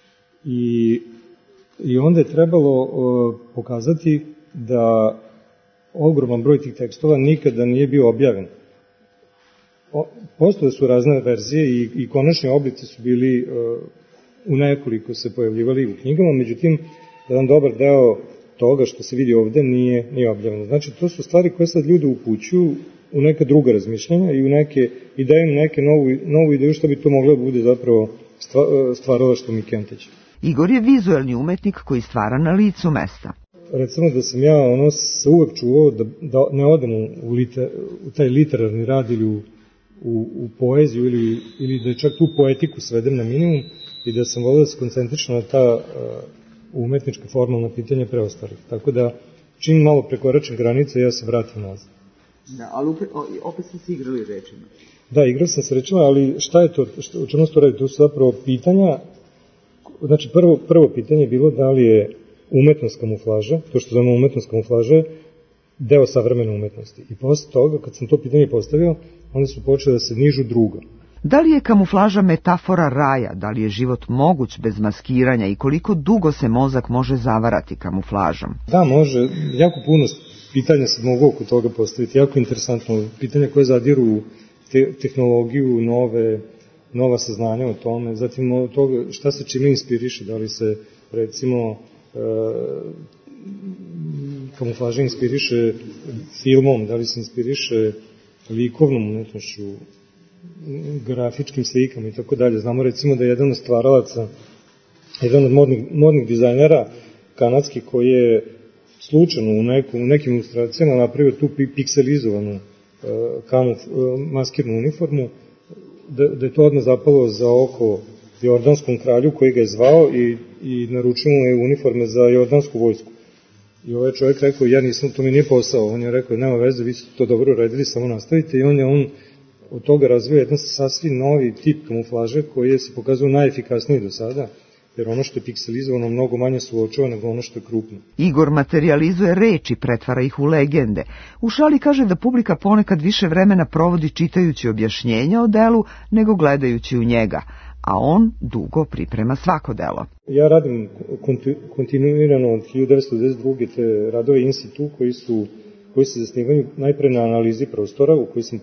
I onda je trebalo pokazati da ogroman broj tih tekstova nikada nije bio objavljen. Postojale su razne verzije i konačni oblici su bili u nekoliko se pojavljivali u knjigama, međutim, jedan dobar deo toga što se vidi ovde nije objavljeno. Znači, to su stvari koje sad ljudi upućuju u neka druga razmišljanja i daju im neke novu ideju što bi to moglo da bude zapravo stvaralaštvo Mikentića. Igor je vizuelni umetnik koji stvara na licu mesta. Recimo da sam ja se uvek čuvao da ne odem u taj literarni rad ili u poeziju ili da čak tu poetiku svedem na minimum i da sam volio da se koncentrično na ta umetnička formalna pitanja preostalih. Tako da čim malo prekoračim granice, ja se vratim nazad. Da, ali opet ste se igrali rečima. Da, igrao sam se rečima, ali šta je to, o čemu se to radi? To su zapravo pitanja, znači prvo pitanje je bilo da li je umetnost kamuflaža, to što zovemo umetnost kamuflaža, deo savremene umetnosti. I posle toga, kad sam to pitanje postavio, onda su počeli da se nižu druga. Da li je kamuflaža metafora raja, da li je život moguć bez maskiranja i koliko dugo se mozak može zavarati kamuflažom? Da, može. Jako puno pitanja se mogu oko toga postaviti. Jako interesantno. Pitanja koje zadiru u tehnologiju, nova saznanja o tome. Zatim od toga šta se čime inspiriše. Da li se, recimo, kamuflaža inspiriše filmom, da li se inspiriše likovnom umetnošću, grafičkim slikama i tako dalje. Znamo recimo da je jedan od stvaralaca, jedan od modnih dizajnera kanadski koji je slučajno u nekim ilustracijama napravio tu pikselizovanu maskirnu uniformu, da je to odmah zapalo za oko jordanskom kralju koji ga je zvao i naručio mu je uniforme za jordansku vojsku. I ovaj čovjek rekao, to mi nije posao. On je rekao, nema veze, vi ste to dobro uradili, samo nastavite. I on od toga razvio jedan sasvim novi tip kamuflaže koji je se pokazao najefikasniji do sada, jer ono što je pikselizovano mnogo manje se uočava nego ono što je krupno. Igor materializuje reči, pretvara ih u legende. U šali kaže da publika ponekad više vremena provodi čitajući objašnjenja o delu nego gledajući u njega, a on dugo priprema svako delo. Ja radim kontinuirano od 1992. te radove in situ koji se zasnivaju najpre na analizi prostora u kom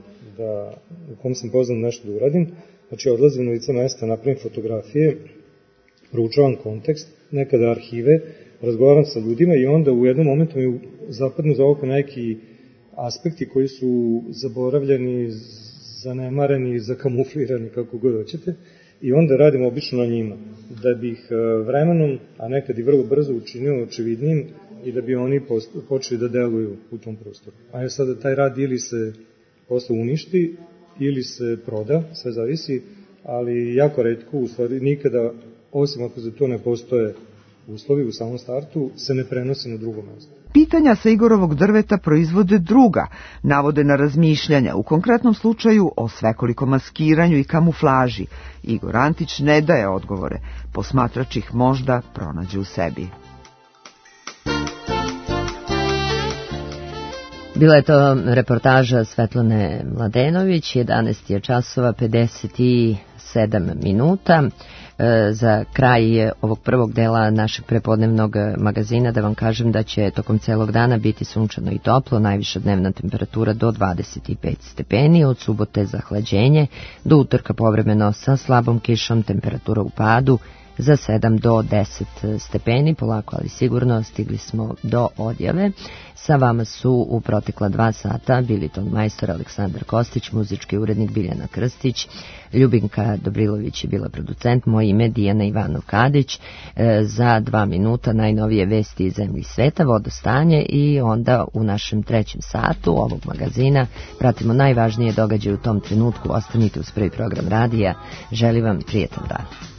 sam poznan nešto da uradim. Znači, odlazim na lice mesta, napravim fotografije, proučavam kontekst, nekada arhive, razgovaram sa ljudima i onda u jednom momentu mi zapadnu za oko neki aspekti koji su zaboravljeni, zanemareni, zakamuflirani, kako god hoćete, i onda radim obično na njima, da bih vremenom, a nekad i vrlo brzo učinio očevidnim i da bi oni počeli da deluju u tom prostoru. A sada taj rad ili se posle uništi ili se proda, sve zavisi, ali jako retko, u stvari nikada, osim ako za to ne postoje uslovi u samom startu, se ne prenosi na drugo mesto. Pitanja sa Igorovog drveta proizvode druga, navode na razmišljanja, u konkretnom slučaju o svekolikom maskiranju i kamuflaži. Igor Antić ne daje odgovore, posmatrač ih možda pronađe u sebi. Bila je to reportaža Svetlane Mladenović, 11 je časova 57 minuta. Za kraj ovog prvog dela našeg prepodnevnog magazina da vam kažem da će tokom celog dana biti sunčano i toplo, najviša dnevna temperatura do 25 stepeni, od subote zahlađenje, do utorka povremeno sa slabom kišom, temperatura u padu za 7 do 10 stepeni, polako ali sigurno stigli smo do odjave. Sa vama su u protekla 2 sata bili ton majstor Aleksandar Kostić, muzički urednik Biljana Krstić, Ljubinka Dobrilović je bila producent, moje ime Dijana Ivanov-Kadić. Za 2 minuta najnovije vesti iz zemlji i sveta, vodostanje i onda u našem 3. satu ovog magazina pratimo najvažnije događaje u tom trenutku. Ostanite uz prvi program radija. Želim vam prijetan dan.